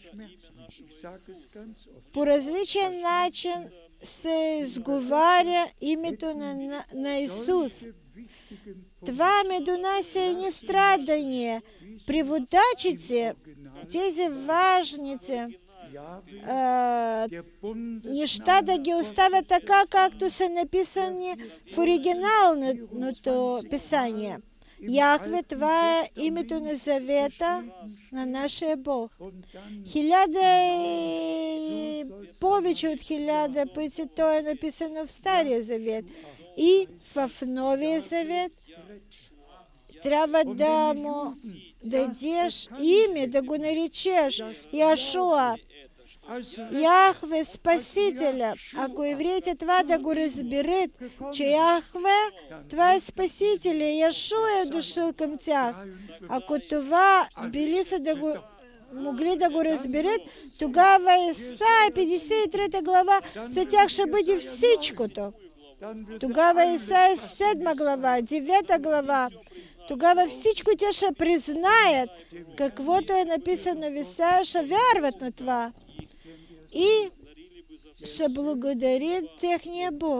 по различен начин се изговаря името на, на, на Исус. Това ме донася едни страдания. Преводачите, тези важните а, неща да ги оставят така, както са написани в оригиналното писание. Яхве, това е името на завета на нашия Бог. Хиляда и повече от хиляда пъти то е написано в Стария завет. И в Новия завет трябва да му дадеш име, да го наречеш Яшуа. Яхве Спасителя, ако евреите това да го разберат, че Яхве, това е Спасителя, Яшуа е дошъл към тях. Ако това били са да го могли да го разберат, тогава Исаия петдесет и трета глава за тях ще бъде всичкото. Тогава Исаия седма глава, девета глава, тогава всичко те ще признаят, каквото е написано в Исаия, ще вярват на това. И ще благодарят техния Бог.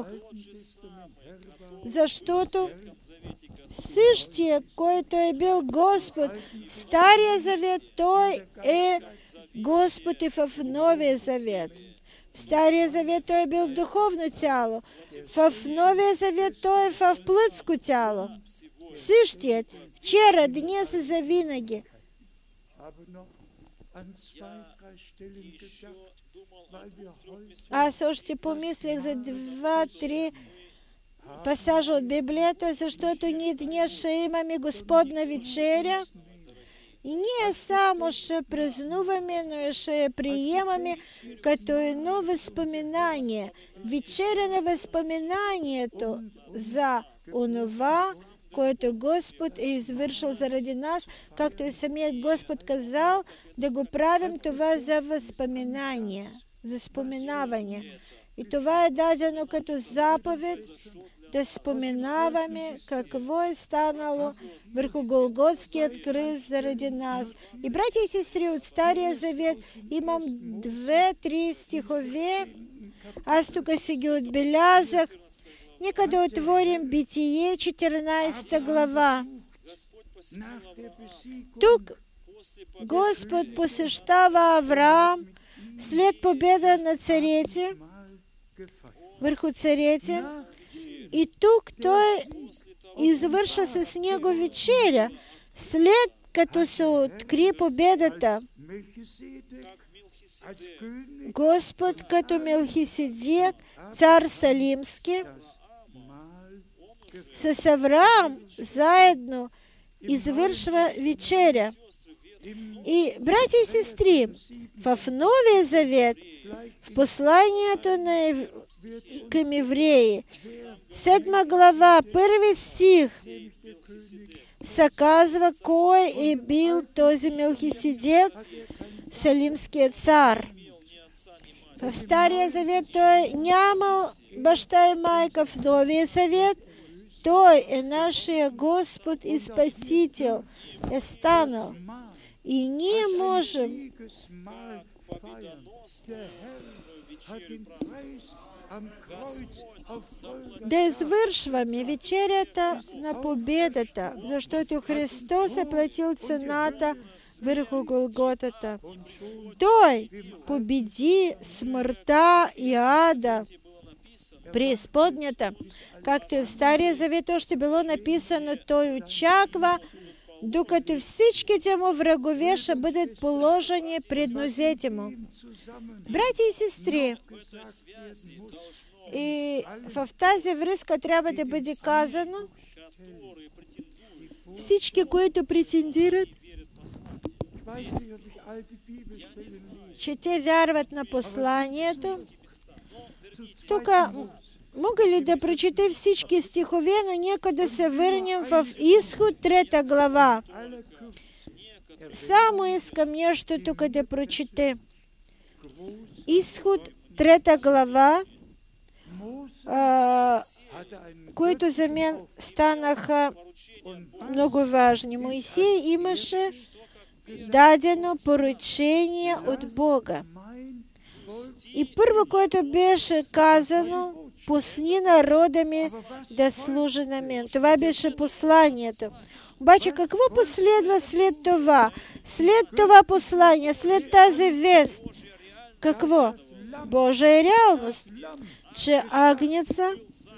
Защото същия, който е бил Господ в Стария Завет, Той е Господ и в Новия Завет. В Стария Завет Той е бил в духовно тяло. В Новия Завет Той е в плътско тяло. Същият, вчера, днес и завинаги. Аз още помислих за два-три пасажа от Библията, защото ние днес ще имаме Господна вечеря. И ние само ще празнуваме, но и ще я приемаме като едно възпоминание. Вечеря на възпоминанието за онова, което Господ е извършил заради нас, както и самият Господ казал, да го правим това за възпоминание, за споменаване. И това е дадено като заповед, да споменаваме какво е станало върху Голготският кръст заради нас. И, братя и сестри, от Стария Завет имам две-три стихове. Аз тук си ги отбелязах. Нека да отворим Битие, четиринадесета глава. Тук Господ посещава Авраам след победа на царете, върху царете. И тук Той извършва с него вечеря, след като се откри победата. Господ като Мелхиседек, цар Салимски, с Авраам заедно извършва вечеря. И, братя и сестри, в Новия Завет, в посланието на ев... към евреи, седма глава, първи стих, се казва кой е бил този Мелхиседек, Салимският цар. В Стария Завет той нямал баща и майка, в Новия Завет Той е нашия Господ и Спасител, е станал. И ние можем да извършваме вечерята на победата, защото Христос е платил цената върху Голготата. Той победи смъртта и ада, преизподнята, както и в Стария Завет още било написано, Той очаква, докато всичките му врагове ще бъдат положени пред нозете му. Братя и сестри, и в тази връзка трябва да бъде казано, всички, които претендират, че те вярват на посланието, тук мога ли да прочета всички стихове, но нека да се върнем в Изход трета глава. Само искам нещо тук да прочете. Изход трета глава, а, които за мен станаха много важни. Моисей имаше дадено поръчение от Бога. И първо, което беше казано, пусни народа ми да служи на мен. Това беше посланието. Обаче какво последва след това? След това послание, след тази вест, какво? Божия реалност, че агнеца,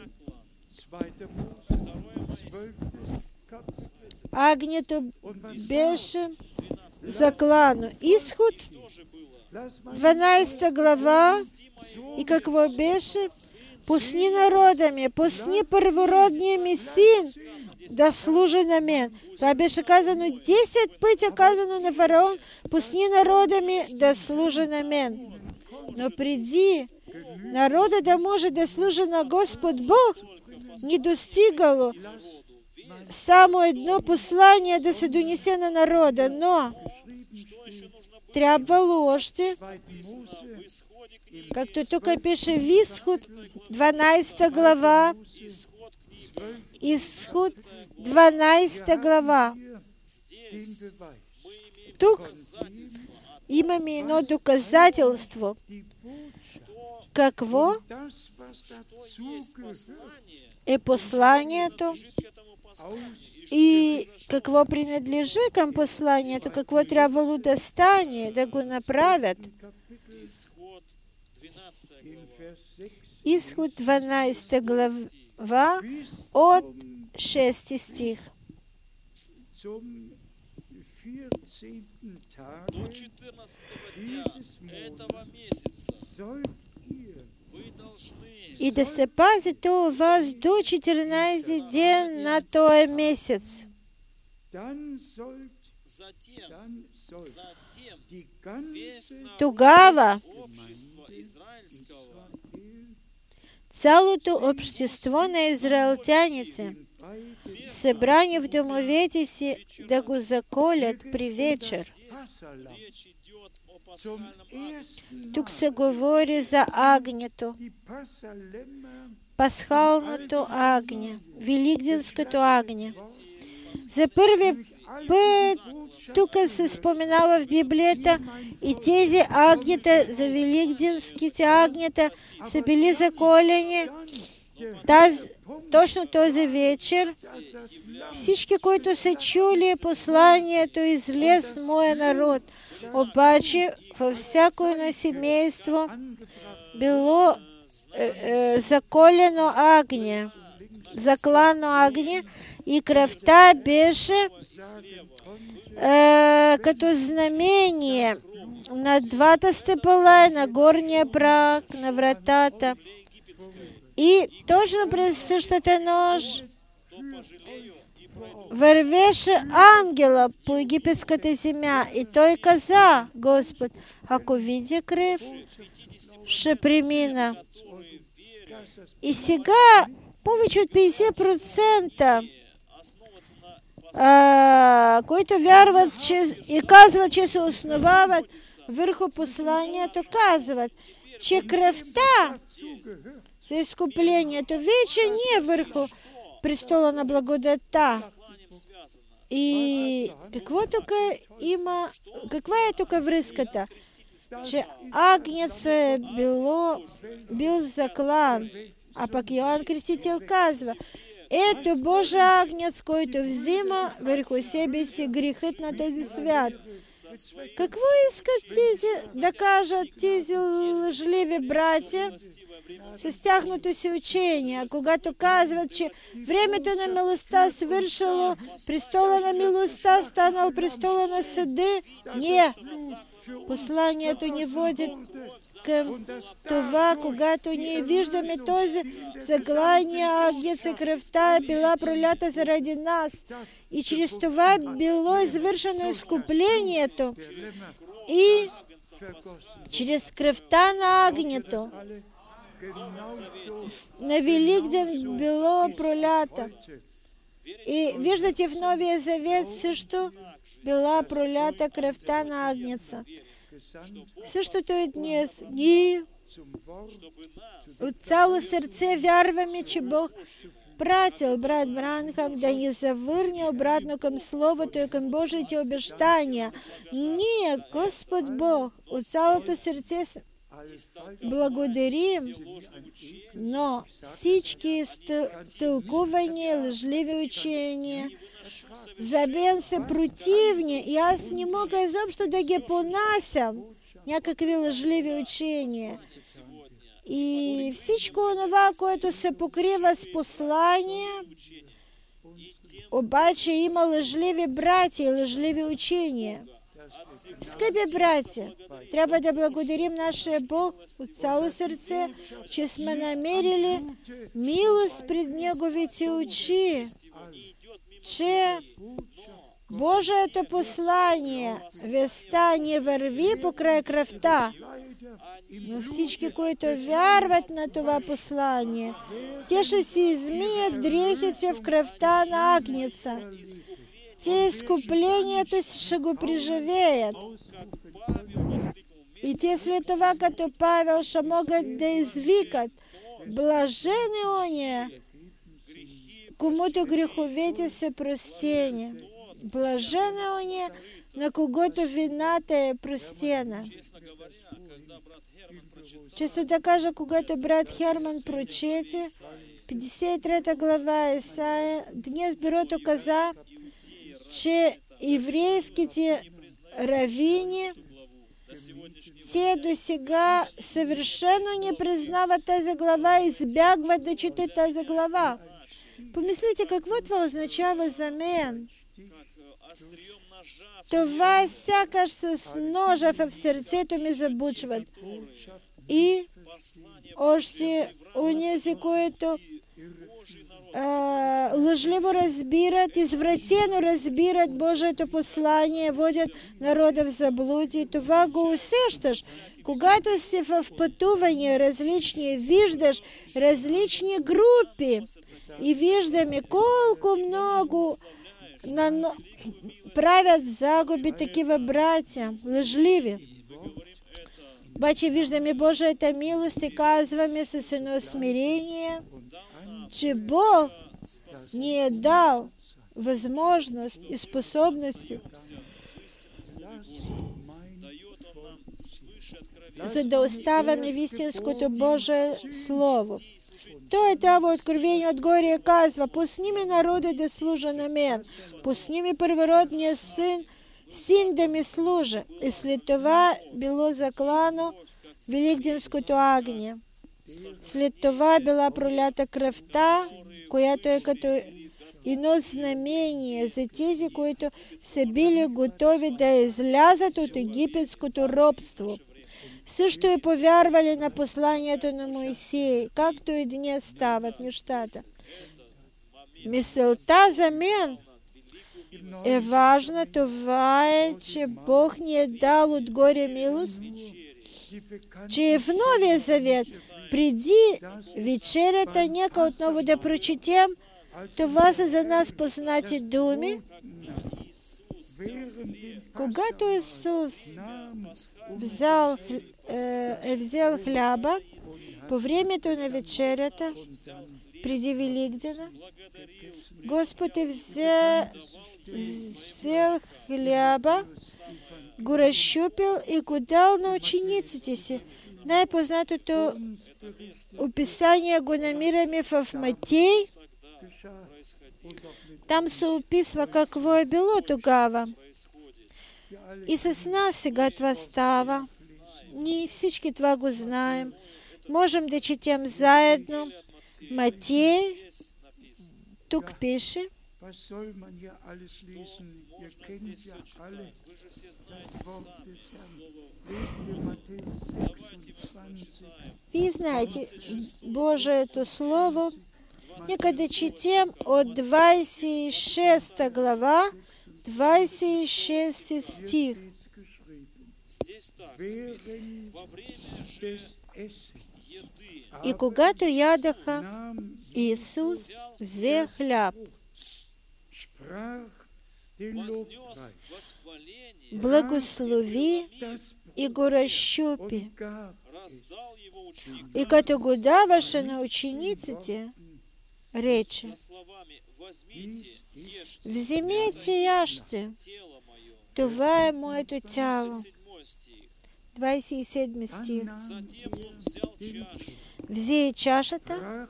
агнето беше заклано. Изход дванадесета глава, и какво беше? Пусни народа ми, пусни първородния ми син да служи на мен. Това беше казано десет пъти, казано на фараон, пусни народа ми да служи на мен. но преди народа да може да служи на Господ Бог, не достигало само едно послание да се донесе на народа, но трябвало още, както тук пише в Изход, дванадесета глава, Изход, дванадесета глава. Тук имаме едно доказателство. Какво е посланието и какво принадлежи към посланието, какво трябвало да стане, да го направят. Изход дванадесета глава от шести стих. До четырнадцатого дня этого месяца вы должны И да се пази то у вас до четирнадесет ден на този месец. затем, затем весь народ Тогава общества израильского цялото общество на израелтяните, събрани в домовете си, да го заколят при вечер. речь идет о пасхальном агнце. Тук се говори за агнето, пасхалното агне, великденското агне. За първи път тук се споменава в Библията и тези агнета, за великденските агнета, са били заколени таз, точно този вечер. Всички, които са чули посланието, излез моя народ. Обаче във всяко едно семейство било е, е, заколено агне, заклано агне, и кръвта беше е, като знамение на двата стъпала и на горния праг, на вратата. И точно през същата нощ вървеше ангела по египетската земя и той каза, Господ, ако видя кръв, ще премина. И сега повече от петдесет процента а, които вярват че, и казват, че се основават върху посланието, казват, че кръвта за изкуплението вече не е върху престола на благодата. И какво тук има, каква е тук връзката? Че агнец е било, бил заклан, а пък Йоанн Крестител казва, ето Божий агнец, който взима върху себе си грехът на този свят. Какво искат тези да кажат тези лъжливи братя с тяхното си учение, когато казват, че времето на милостта свършило, престола на милостта станал престола на съда? Не! Посланието ни води към това, когато ние виждаме този заклания агнец и кръвта е била пролята заради нас. И чрез това било извършено изкуплението. И чрез кръвта на агнето на Великден било пролята. И виждате, в Новия Завет също била пролята кръвта на агнеца. Същото и днес. Ние от цяло сърце вярваме, че Бог пратил брат Бранхам да ни завърне обратно към Словото и към Божиите обещания. Ние, Господ Бог, от цялото сърце благодарим, но всички тълкувания, лъжливи учения, за мен са противни и аз не мога изобщо да ги понасям, някакви лъжливи учения. И всичко това, което се покрива с послания, обаче има лъжливи братя и лъжливи учения. Скъпи братя, трябва да благодарим нашия Бог от цяло сърце, че сме намерили милост пред Неговите очи, че Божието послание, веста не върви покрай кръвта, Но всички, които вярват на това послание, те ще се измият дрехите в кръвта на Агнеца. Те изкуплението си ще го преживеят. И те след това, като Павел, ще могат да извикат: блажени ония, комуто греховете са простени. Блажени ония, на когото вината е простена. Често да кажа, когато брат Херман прочете петдесет и трета глава Исаия, днес бюрото каза, че еврейските равини, те до сега съвършено не признават тази глава и избягват да четат тази глава. Помислите, какво това означава за мен? Това сякаш с ножа в сърцето ми забучват. И още онези, които а, лъжливо разбират, извратено разбират Божието послание, водят народа в заблуди. Това го усещаш. Когато си в пътувания различни, виждаш различни групи и виждаме колко много на... правят загуби такива братя, лъжливи. Обаче виждаме Божията милост и казваме с едно смирение, че Бог ни е дал възможност и способности, за да оставаме в истинското Божие Слово. Той дава откровение отгоре и казва: пусни ми народа да служа на мен, пусни ми първородния син, син да ми служа. И след това било заклано Великденското агне. След това била пролята кръвта, която е като едно знамение за тези, които са били готови да излязат от египетското робство. Също и повярвали на посланието на Моисей, както и днес стават нещата. Мисълта за мен е важна. Това е, че Бог ни е дал отгоре милост, че в Новия Завет, преди вечерята, нека отново да прочетем, това са за нас познати думи. Когато Исус взял, е, е взел хляба по времето на вечерята, преди Великдена, Господ е взел, взел хляба, го разщупил и го дал на учениците си. Най-познатото описание го намираме в Матей. Там се описва какво е било тогава. И с нас сега това става. Ние всички това го знаем. Можем да четем заедно. Матей, тук пише: Вие знаете Божието Слово. Нека да четем от двадесет и шеста глава, двадесет и шести стих. И когато ядоха, Исус взе хляб, благослови и го разщупи. И като го даваше на учениците, рече: вземете и яжте, това е моето тяло. двадесет и седми стих. Взе и чашата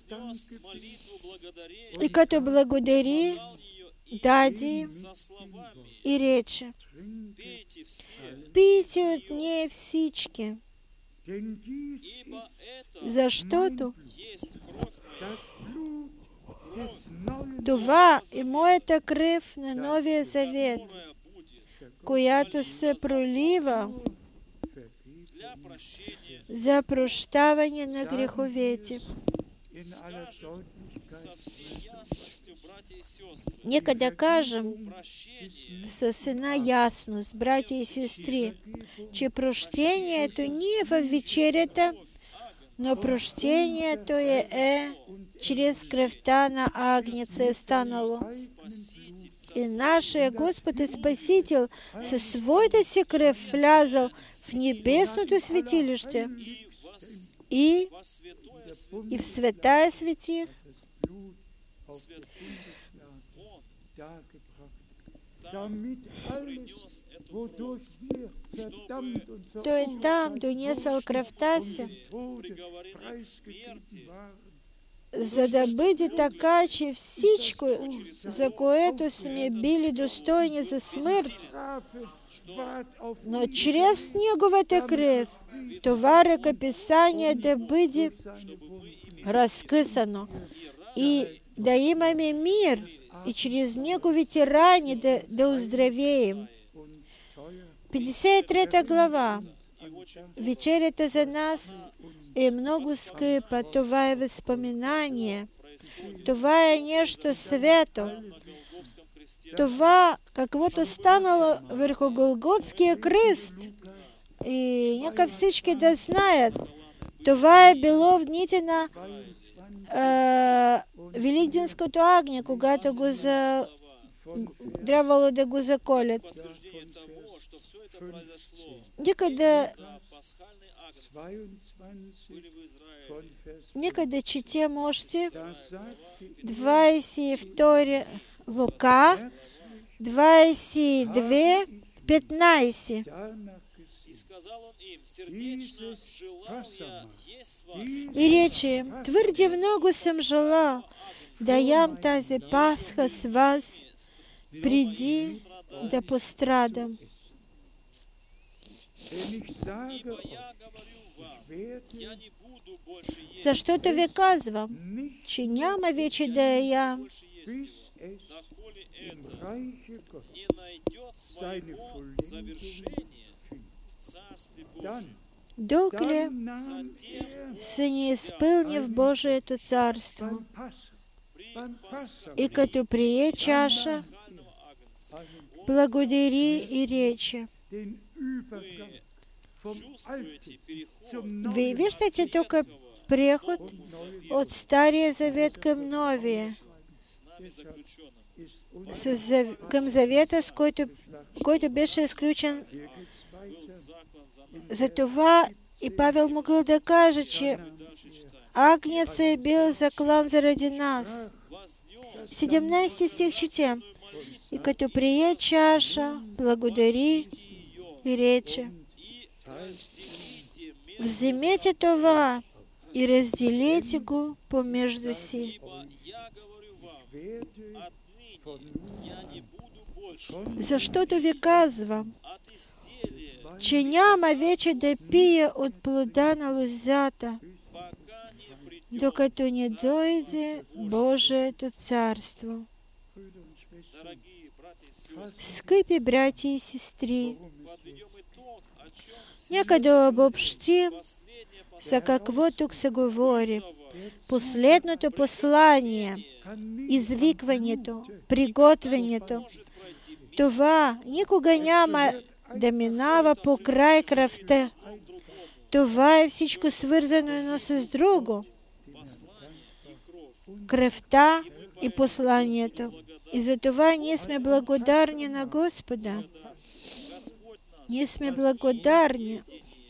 и като благодари, даде и рече: пийте от нея всички, защото това е моята кръв на Новия Завет, която се пролива за прощаване на греховете. Некогда кажем со сина ясност, братя и сестри, че прощение то не во вечерята, но прощение то е, е через кръвта на Агнеца станало. И нашия Господ и Спасител със своята си кръв влязал в небесното светилище и, и в святая светих, той там донесъл кръвта си, за да бъде така, че всичко, за което сме били достойни за смърт, но чрез Неговата кръв това ръкописание да бъде разкъсано и да имаме мир и чрез Неговите рани да, да оздравеем. петдесет и трета глава. Вечерята за нас е много скъпа. Това е възпоминание. Това е нещо свято. Това, каквото станало върху Голготския кръст. И нека всички да знаят, това е било в дните на а, Великденското агне, когато го за... трябвало да го заколят. Нека да Нека да четем още двадесет и втора Лука, двадесет и две, петнадесет. И рече, твърде много съм желал да ям тази Пасха с вас, преди да пострадам. Защото ви казвам, че няма вече да я ям, докато се не изпълни в Божието царство. И като прие чаша, благодари и рече. Вы виждате тук преход от Стария Завет към Новия, с, към Завета, с който, който беше изключен. Затова и Павел могъл да каже, че Агнец е бил заклан заради нас. седемнадесети стих четем. И като прие чаша, благодари и рече. Вземете това и разделете го помежду си. Защото ви казвам, че няма вече да пия от плода на лозята, докато не дойде Божието царство. Скъпи братя и сестри, нека да обобщим, за какво тук се говори. Последното послание, извикването, приготвянето, това никога няма да минава по край кръвта. Това е всичко свързано едно с друго. Кръвта и посланието. И за това ние сме благодарни на Господа. Ние сме благодарни,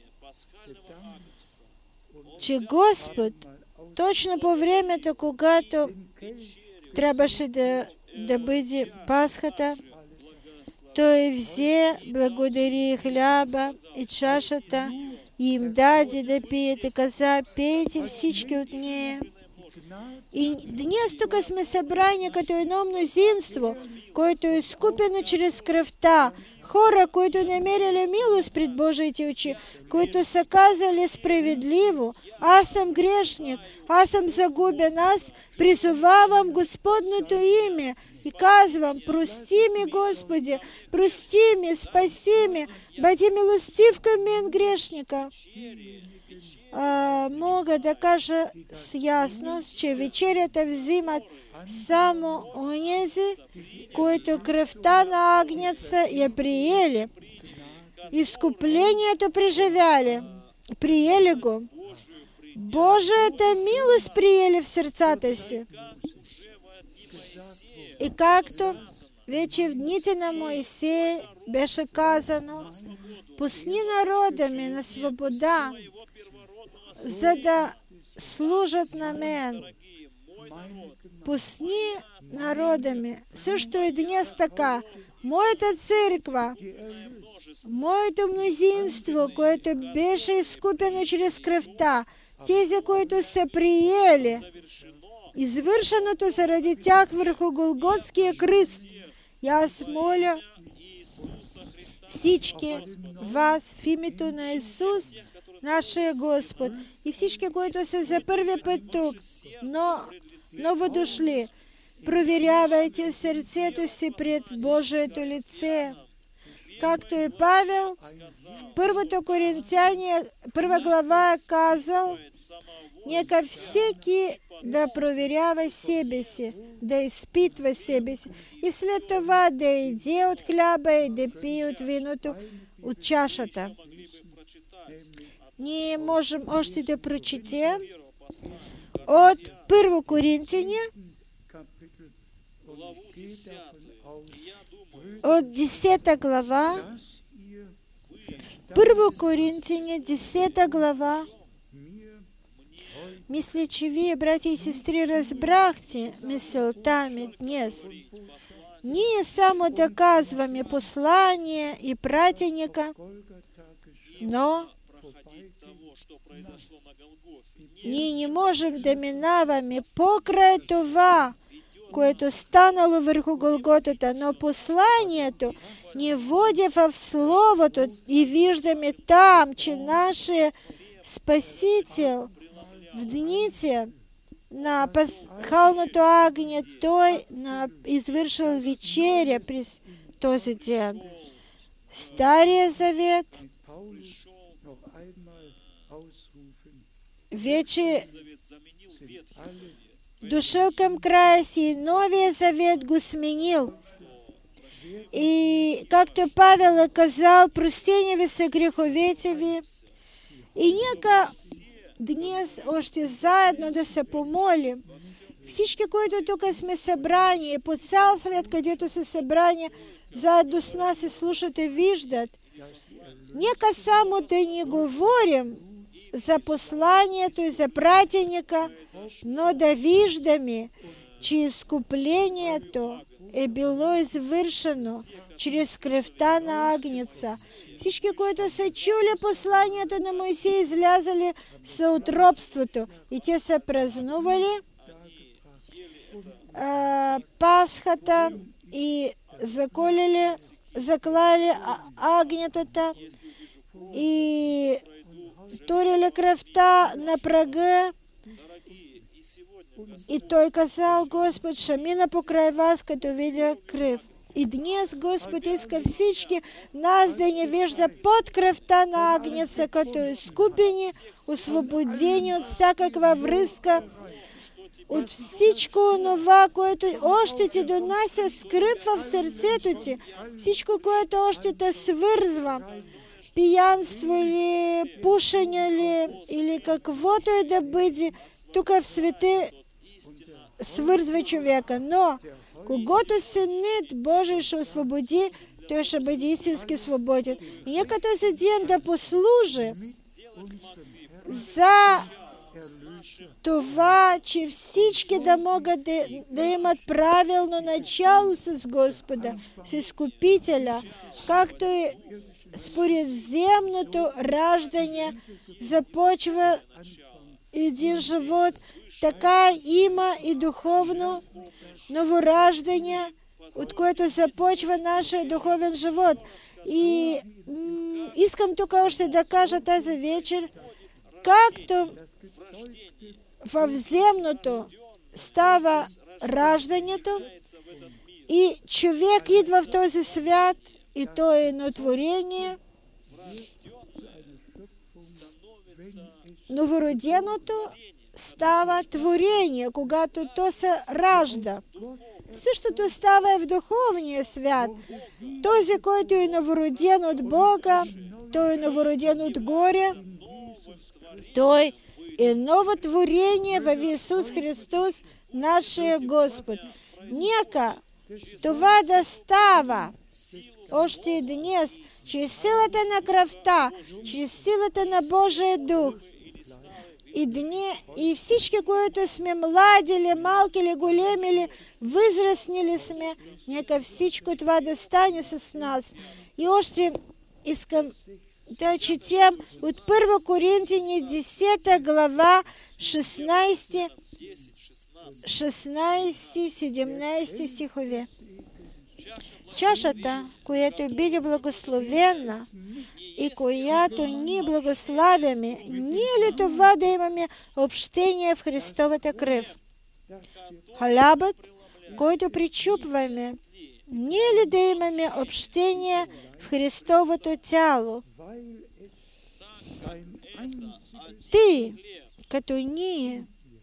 че Господ точно по времето, когато трябваше да, да бъде Пасхата, Той взе, благодари хляба и чашата, и им даде да пият и каза, пейте всички от нея. И днес тук сме събрани като едно мнозинство, което е изкупено чрез кръвта. Хора, които намерили милост пред Божиите очи, които са казали справедливо, аз съм грешник, аз съм загубен, аз призовавам Господното име и казвам, прости ми, Господи, прости ми, спаси ми, бъди милостив към мен, грешника. а, мога да кажа с ясност, че вечерята взимат само онези, които кръвта на Агнеца я приели, изкуплението преживяли, приели го, Божията милост приели в сърцата си. И както вече в дните на Моисея беше казано, пусни народа ми на свобода, за да служат на мен. Пусни народа ми. Също и днес така. Моята църква, моето мнозинство, което беше изкупено чрез кръвта, тези, които са приели извършеното заради тях върху Голготския кръст. И аз моля всички вас в името на Исус, нашия Господ, и всички, които са за първи път тук, но новодошли, проверявайте сърцето си пред Божието лице. Както и Павел в първото Коринтяне, първа глава е казал, нека всеки да проверява себе си, да изпитва себе си и след това да иде от хляба и да пие от виното, от чашата. Ние можем още да прочетем от първо Коринтяне, от десета глава, първо Коринтяне, десета глава. Мисля, че вие, братя и сестри, разбрахте мисълта ми днес. Ние само доказваме послание и пратеника, но ние не можем да минаваме покрай това, което станало върху Голготата, но посланието ни води в Словото и виждаме там, че нашия Спасител в дните на пасхалното агне, Той извършил вечеря през този ден. Стария завет вече дошъл към края си и новия завет го сменил. И както Павел е казал, простени ви са греховете ви. И нека днес още заедно да се помолим. Всички, които тук сме събрани, и по цял свет, където са събрани, заедно с нас и слушат и виждат. Нека само да не говорим за посланието и за пратеника, но да виждаме, че изкуплението е било извършено чрез кръвта на Агнеца. Всички, които са чули посланието на Моисей, излязали са от робството и те са празнували а, Пасхата и заколили, заклали агнетата и турили кръвта на прага. И той казал, Господ ще мина покрай вас, като видя кръв. И днес Господ иска всички нас да ни вижда под кръвта на Агнеца, като изкупени, освободени от всякаква връзка, от всичко онова, което още ти донася скръп в сърцето ти, всичко, което още те свързва, пиянство ли, пушене ли, или каквото и да бъде, тук в света свързва човека. Но, когато Синът Божий ще освободи, той ще бъде истински свободен. И нека този ден да послужи за това, че всички да могат да, да имат правилно начало с Господа, с Изкупителя, както и според земното раждане започва един живот, така има и духовно новораждане, от което започва нашия духовен живот. И м- искам тук още да кажа тази вечер, както в земното става раждането и човек идва в този свят и то е едно творение, новороденното става творение, когато то се ражда. Същото става и в духовния свят. Този, който е новороден от Бога, той е новороден отгоре, той е ново творение в Исус Христос, нашия Господ. Нека това да става още днес, чрез силата на кръвта, чрез силата на Божия Дух. И, дни, и всички, които сме млади или малки или големи или възрастни ли сме, нека всичко това да стане с нас. И още искам да четем от първа Коринтияни десета глава, шестнайсети, шестнайсети, седемнайсети стихове. Чашата, която биде благословена и която ние благославяме, не е ли това да имаме общение в Христовата кръв? Хлябът, който причупваме, не е ли да имаме общение в Христовото тяло? Ти, като ние,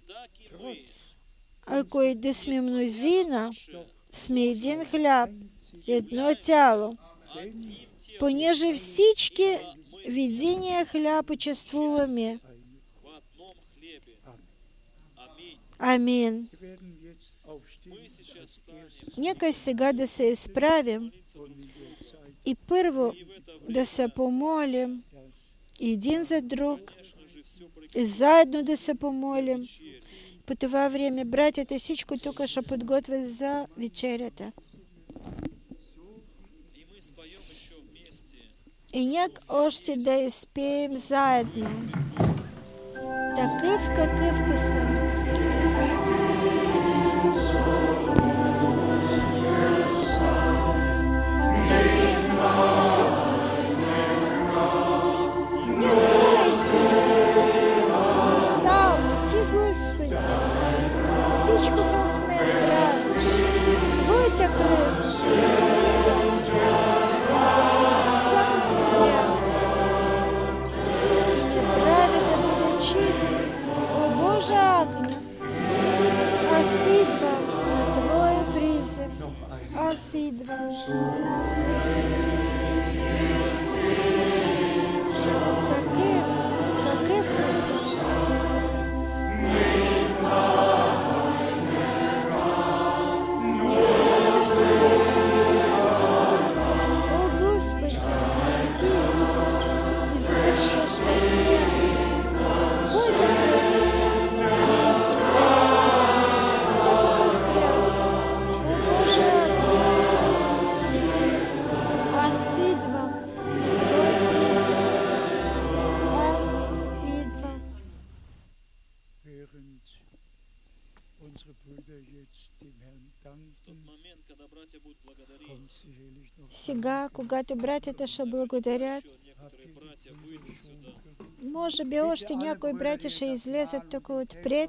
ако и да сме мнозина, сме един хляб, едно тяло, понеже всички в единия хляб участвуваме. Амин. Нека сега да се изправим и първо да се помолим един за друг и заедно да се помолим. По това време братята всичко тук ще подготвят за вечерята. И нека още да изпеем заедно. Такъв какъвто съм. Всичко в мен правиш, Твоята кръв измива всякакъв грях и ме прави да бъда чист. О Боже Агнец, аз идвам на Твоя призив, аз идвам. Такъв, какъвто съм. Сега, когато братята ще благодарят, може би още някои братя ще излезат тук отпред.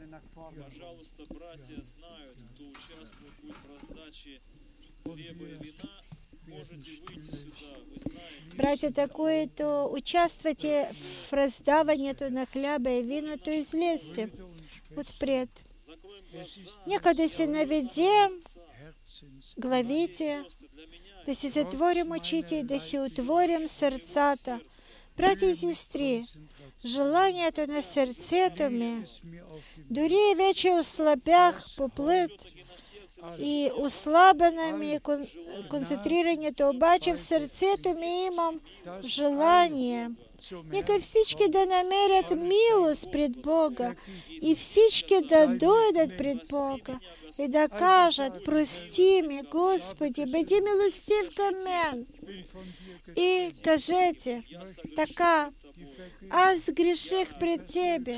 Братята, които участвате в раздаването на хляба и виното, излезте отпред. Нека да се наведем главите, да си затворим очите и да си отворим сърцата. Братя и сестри, желанието на сърцето ми, дори вече ослабях по плът и ослабена ми кон, концентрирането, обаче в сърцето ми имам желание. Нека всички да намерят милост пред Бога и всички да дойдат пред Бога и да кажат: прости ми, Господи, бъди милостив към мен. И кажете така: аз греших пред Тебе.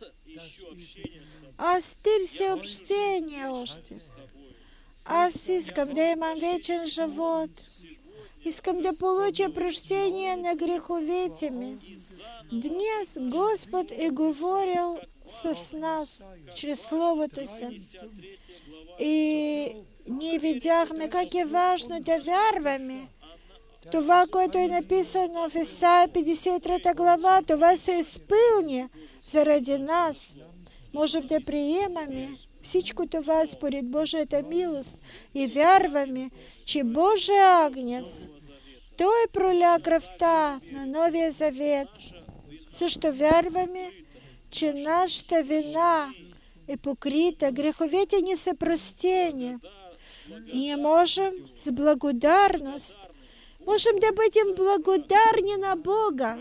Аз търся общение още. Аз искам да имам вечен живот. Искам да получа прощение на греховете ми. Днес Господ е говорил с нас чрез Словото си. И ние видяхме как е важно да вярваме това, което е написано в Исаия петдесет и трета глава, това се изпълни заради нас. Можем да приемаме всичко това според Божията милост и вярваме, че Божия агнец, Той проля кръвта на Новия Завет. Също вярваме, че нашата вина е покрита, греховете ни са простени. И ние можем с благодарност, можем да бъдем благодарни на Бога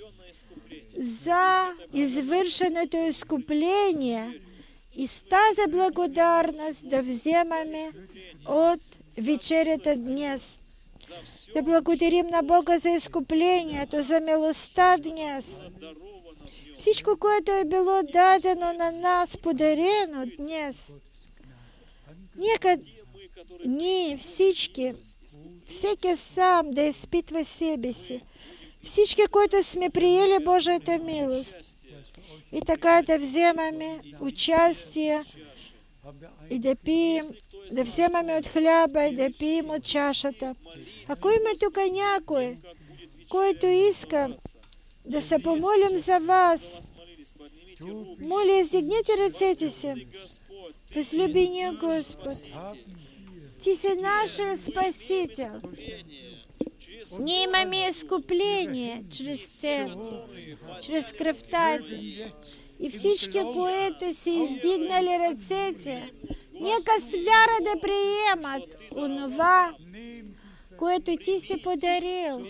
за извършеното изкупление и с тази благодарност да вземаме от вечерята днес. Да благодарим на Бога за изкуплението, за милостта днес. Всичко, което е било дадено на нас, подарено днес. Нека ние всички, всеки сам да изпитва себе си. Всички, които сме приели Божията милост. И така да вземаме участие и да пием, да вземаме от хляба и да пием от чашата. Ако има тук някой, който иска да се помолим за вас, моля, издигните ръцете си. Възлюбения Господ, Ти си нашия Спасител. Ние имаме изкупление чрез Те, чрез кръвта Ти. И всички, които си издигнали ръцете, нека с вяра да приемат онова, което Ти си подарил.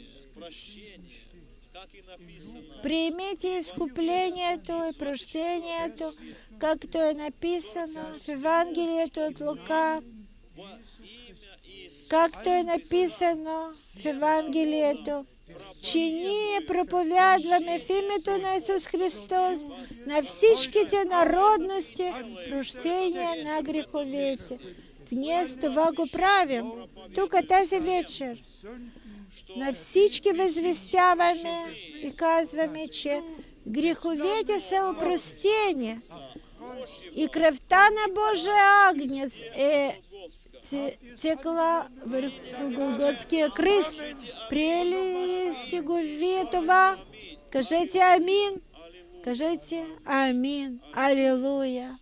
Приемете изкуплението и прощението, както е написано в Евангелието от Лука, както е написано в Евангелието, че ние проповядваме в името на Исус Христос на всичките народности прощение на греховете. Днес това го правим, тук тази вечер. На всички възвестяваме и казваме, че греховете са опростени и кръвта на Божия агнец е текла върху Голготския кръст. Приели си го вие това? Кажете амин. Кажете амин. Аллилуйя.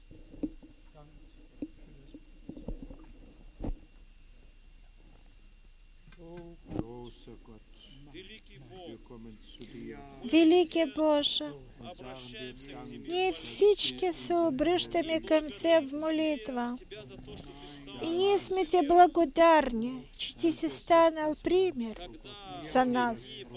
Велики Боже, ние всички се обръщаме към Теб в молитва. И ние сме Ти благодарни, че Ти си станал пример за нас.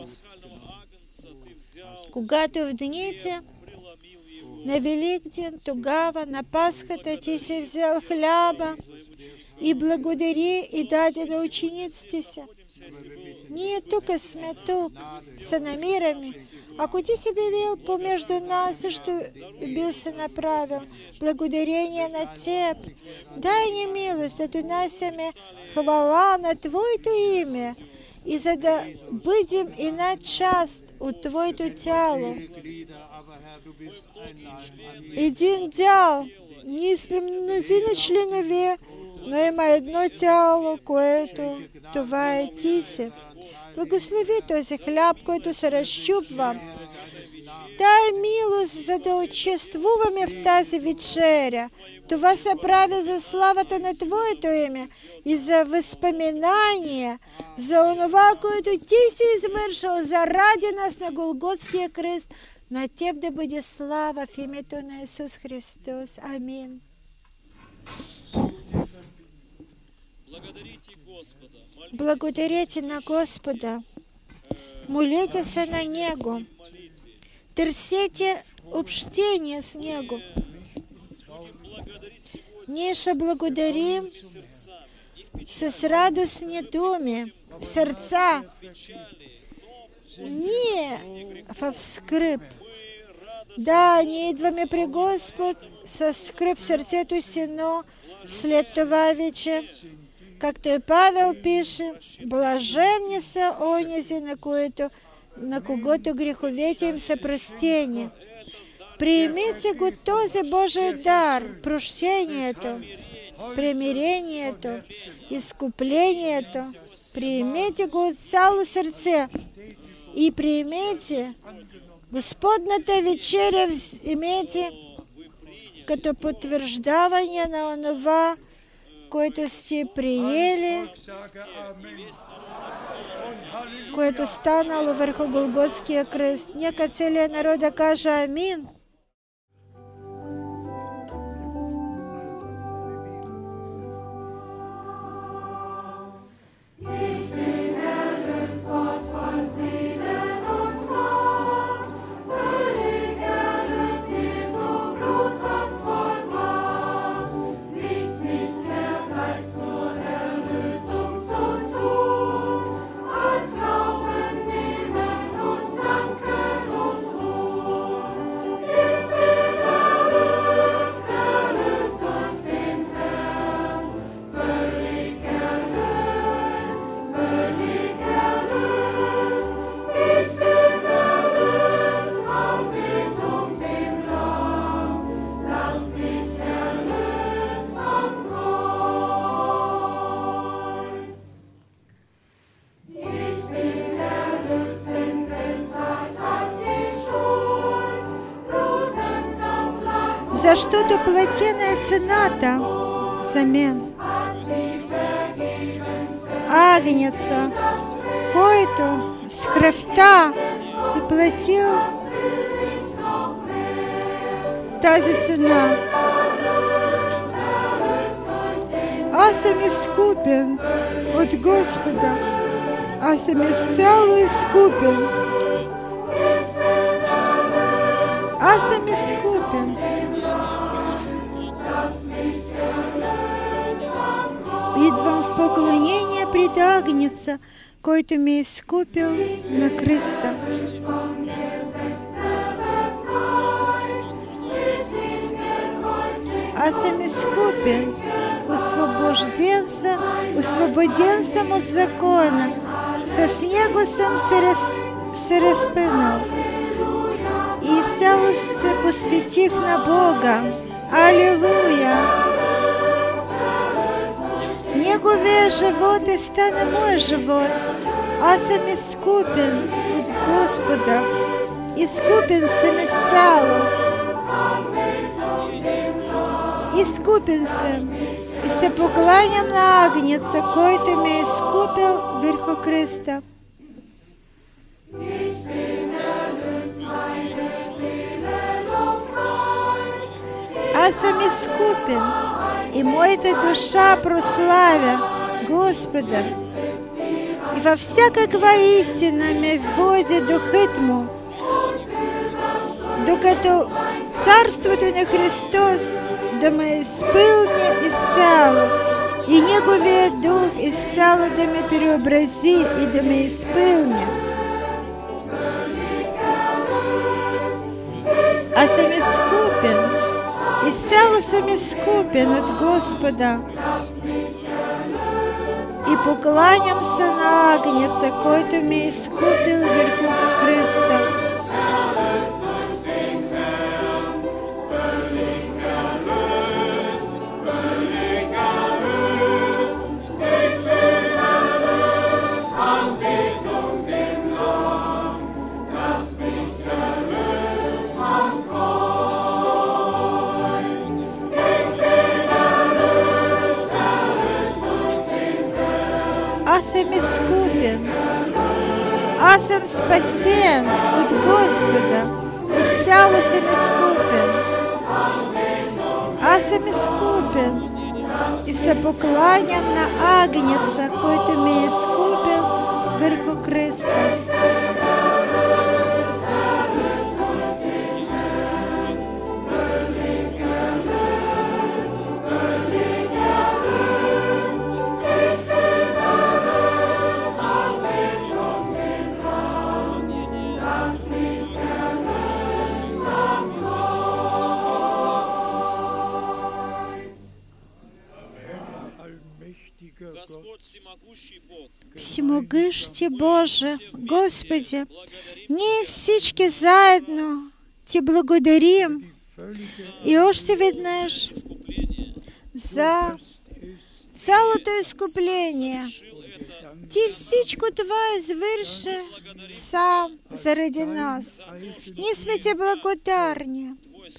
Когато в дните на Великден, тогава на Пасхата Ти си взял хляба и благодари и даде на учениците си. Ние тук сме, тук се намираме. Ако Ти си бил помежду нас, също бил се направил. Благодарение на Теб. Дай ни милост да донасяме хвала на Твоето име и за да бъдем една част от Твоето тяло. Един дял. Ние сме мнозина членове, но има едно тяло, което това е Ти си. Благослови този хляб, който се разчупва. Дай милост, за да участвуваме в тази вечеря. Това се прави за славата на Твоето име и за възпоминание, за онова, което Ти си извършил заради нас на Голготския кръст. На Теб да бъде слава в името на Исус Христос. Амин. Благодарете на Господа. Молете се на Него. Търсете общение с Него. Ние ще благодарим с радостни думи, сърца. Не в скръп. Да, ние идваме при Господ с скръп в сърцето си, но след това вече, както и Павел пише, блаженни са онези, на които, на когото греховете им са простени. Приемете го този Божий дар, прощението. примирение это, искупление это, приймите го от цяло сърце и приемете Господната вечеря, вземете като потвърждаване на онова, което сте приели, което станало върху Голготския кръст. Нека целият народ да каже амин. Защото платена е цената за мен. Агнеца, който с кръвта си платил тази цена. Аз съм изкупен от Господа. Аз съм изцяло изкупен. Аз съм изкупен. Идвам в поклонение пред Агнеца, който ме е изкупил на кръста. Аз съм изкупен, освобожден съм, освободен съм от закона. С него съм се, раз, се разпънал и изцяло се посветих на Бога. Алилуя! Неговия живот е стана мой живот. Аз съм изкупен от Господа. Изкупен съм изцяло. Изкупен съм и се покланям на Агнеца, който ме е изкупил върху кръста. Аз съм изкупен и моята душа прославя Господа. И във всякаква истина ме води духът му, докато царството на Христос да ме изпълни изцяло и Неговия дух изцяло да ме преобрази и да ме изпълни. Аз съм изкупен, изцяло съм изкупен от Господа и покланям се на Агнеца, който ме е изкупил върху кръста. Аз съм изкупен. Аз съм спасен от Господа. Изцяло съм изкупен. Аз съм изкупен и се покланям на Агнеца, който ме е изкупил върху кръста. Всемогъщи Боже, Господи, ние всички заедно Ти благодарим и още веднъж за цялото изкуплення. Ті всичко това извърши сам заради нас. Ние сме ти благодарни.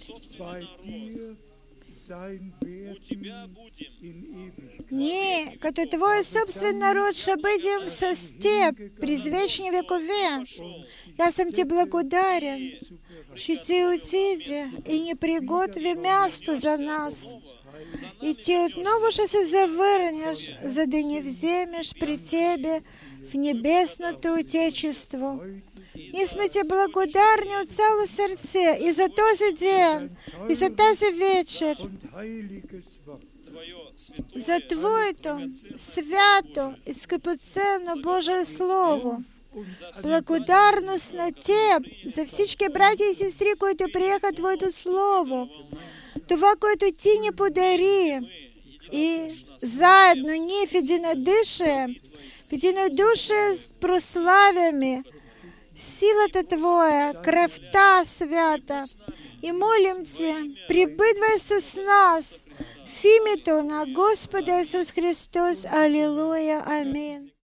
Ние, като Твой собствен народ, ще бъдем с Теб през вечни векове. Я съм Ти благодарен, що Ти отиде и не приготви място за нас. И Ти отново ще се завърнеш, за да ни вземеш при Тебе в небесното Отечество. Ние сме Ти благодарни от цяло сърце и за този ден, и за тази вечер, за Твоето свято и скъпоценно Божие Слово. Благодарност на Теб за всички братя и сестри, които приеха Твоето Слово. Това, което Ти ни подари. И заедно ние в единодушие, в единодушие прославяме силата Твоя, кръвта свята. И молим Те, прибъдвай с нас в името на Господа Исус Христос. Алилуя. Амин.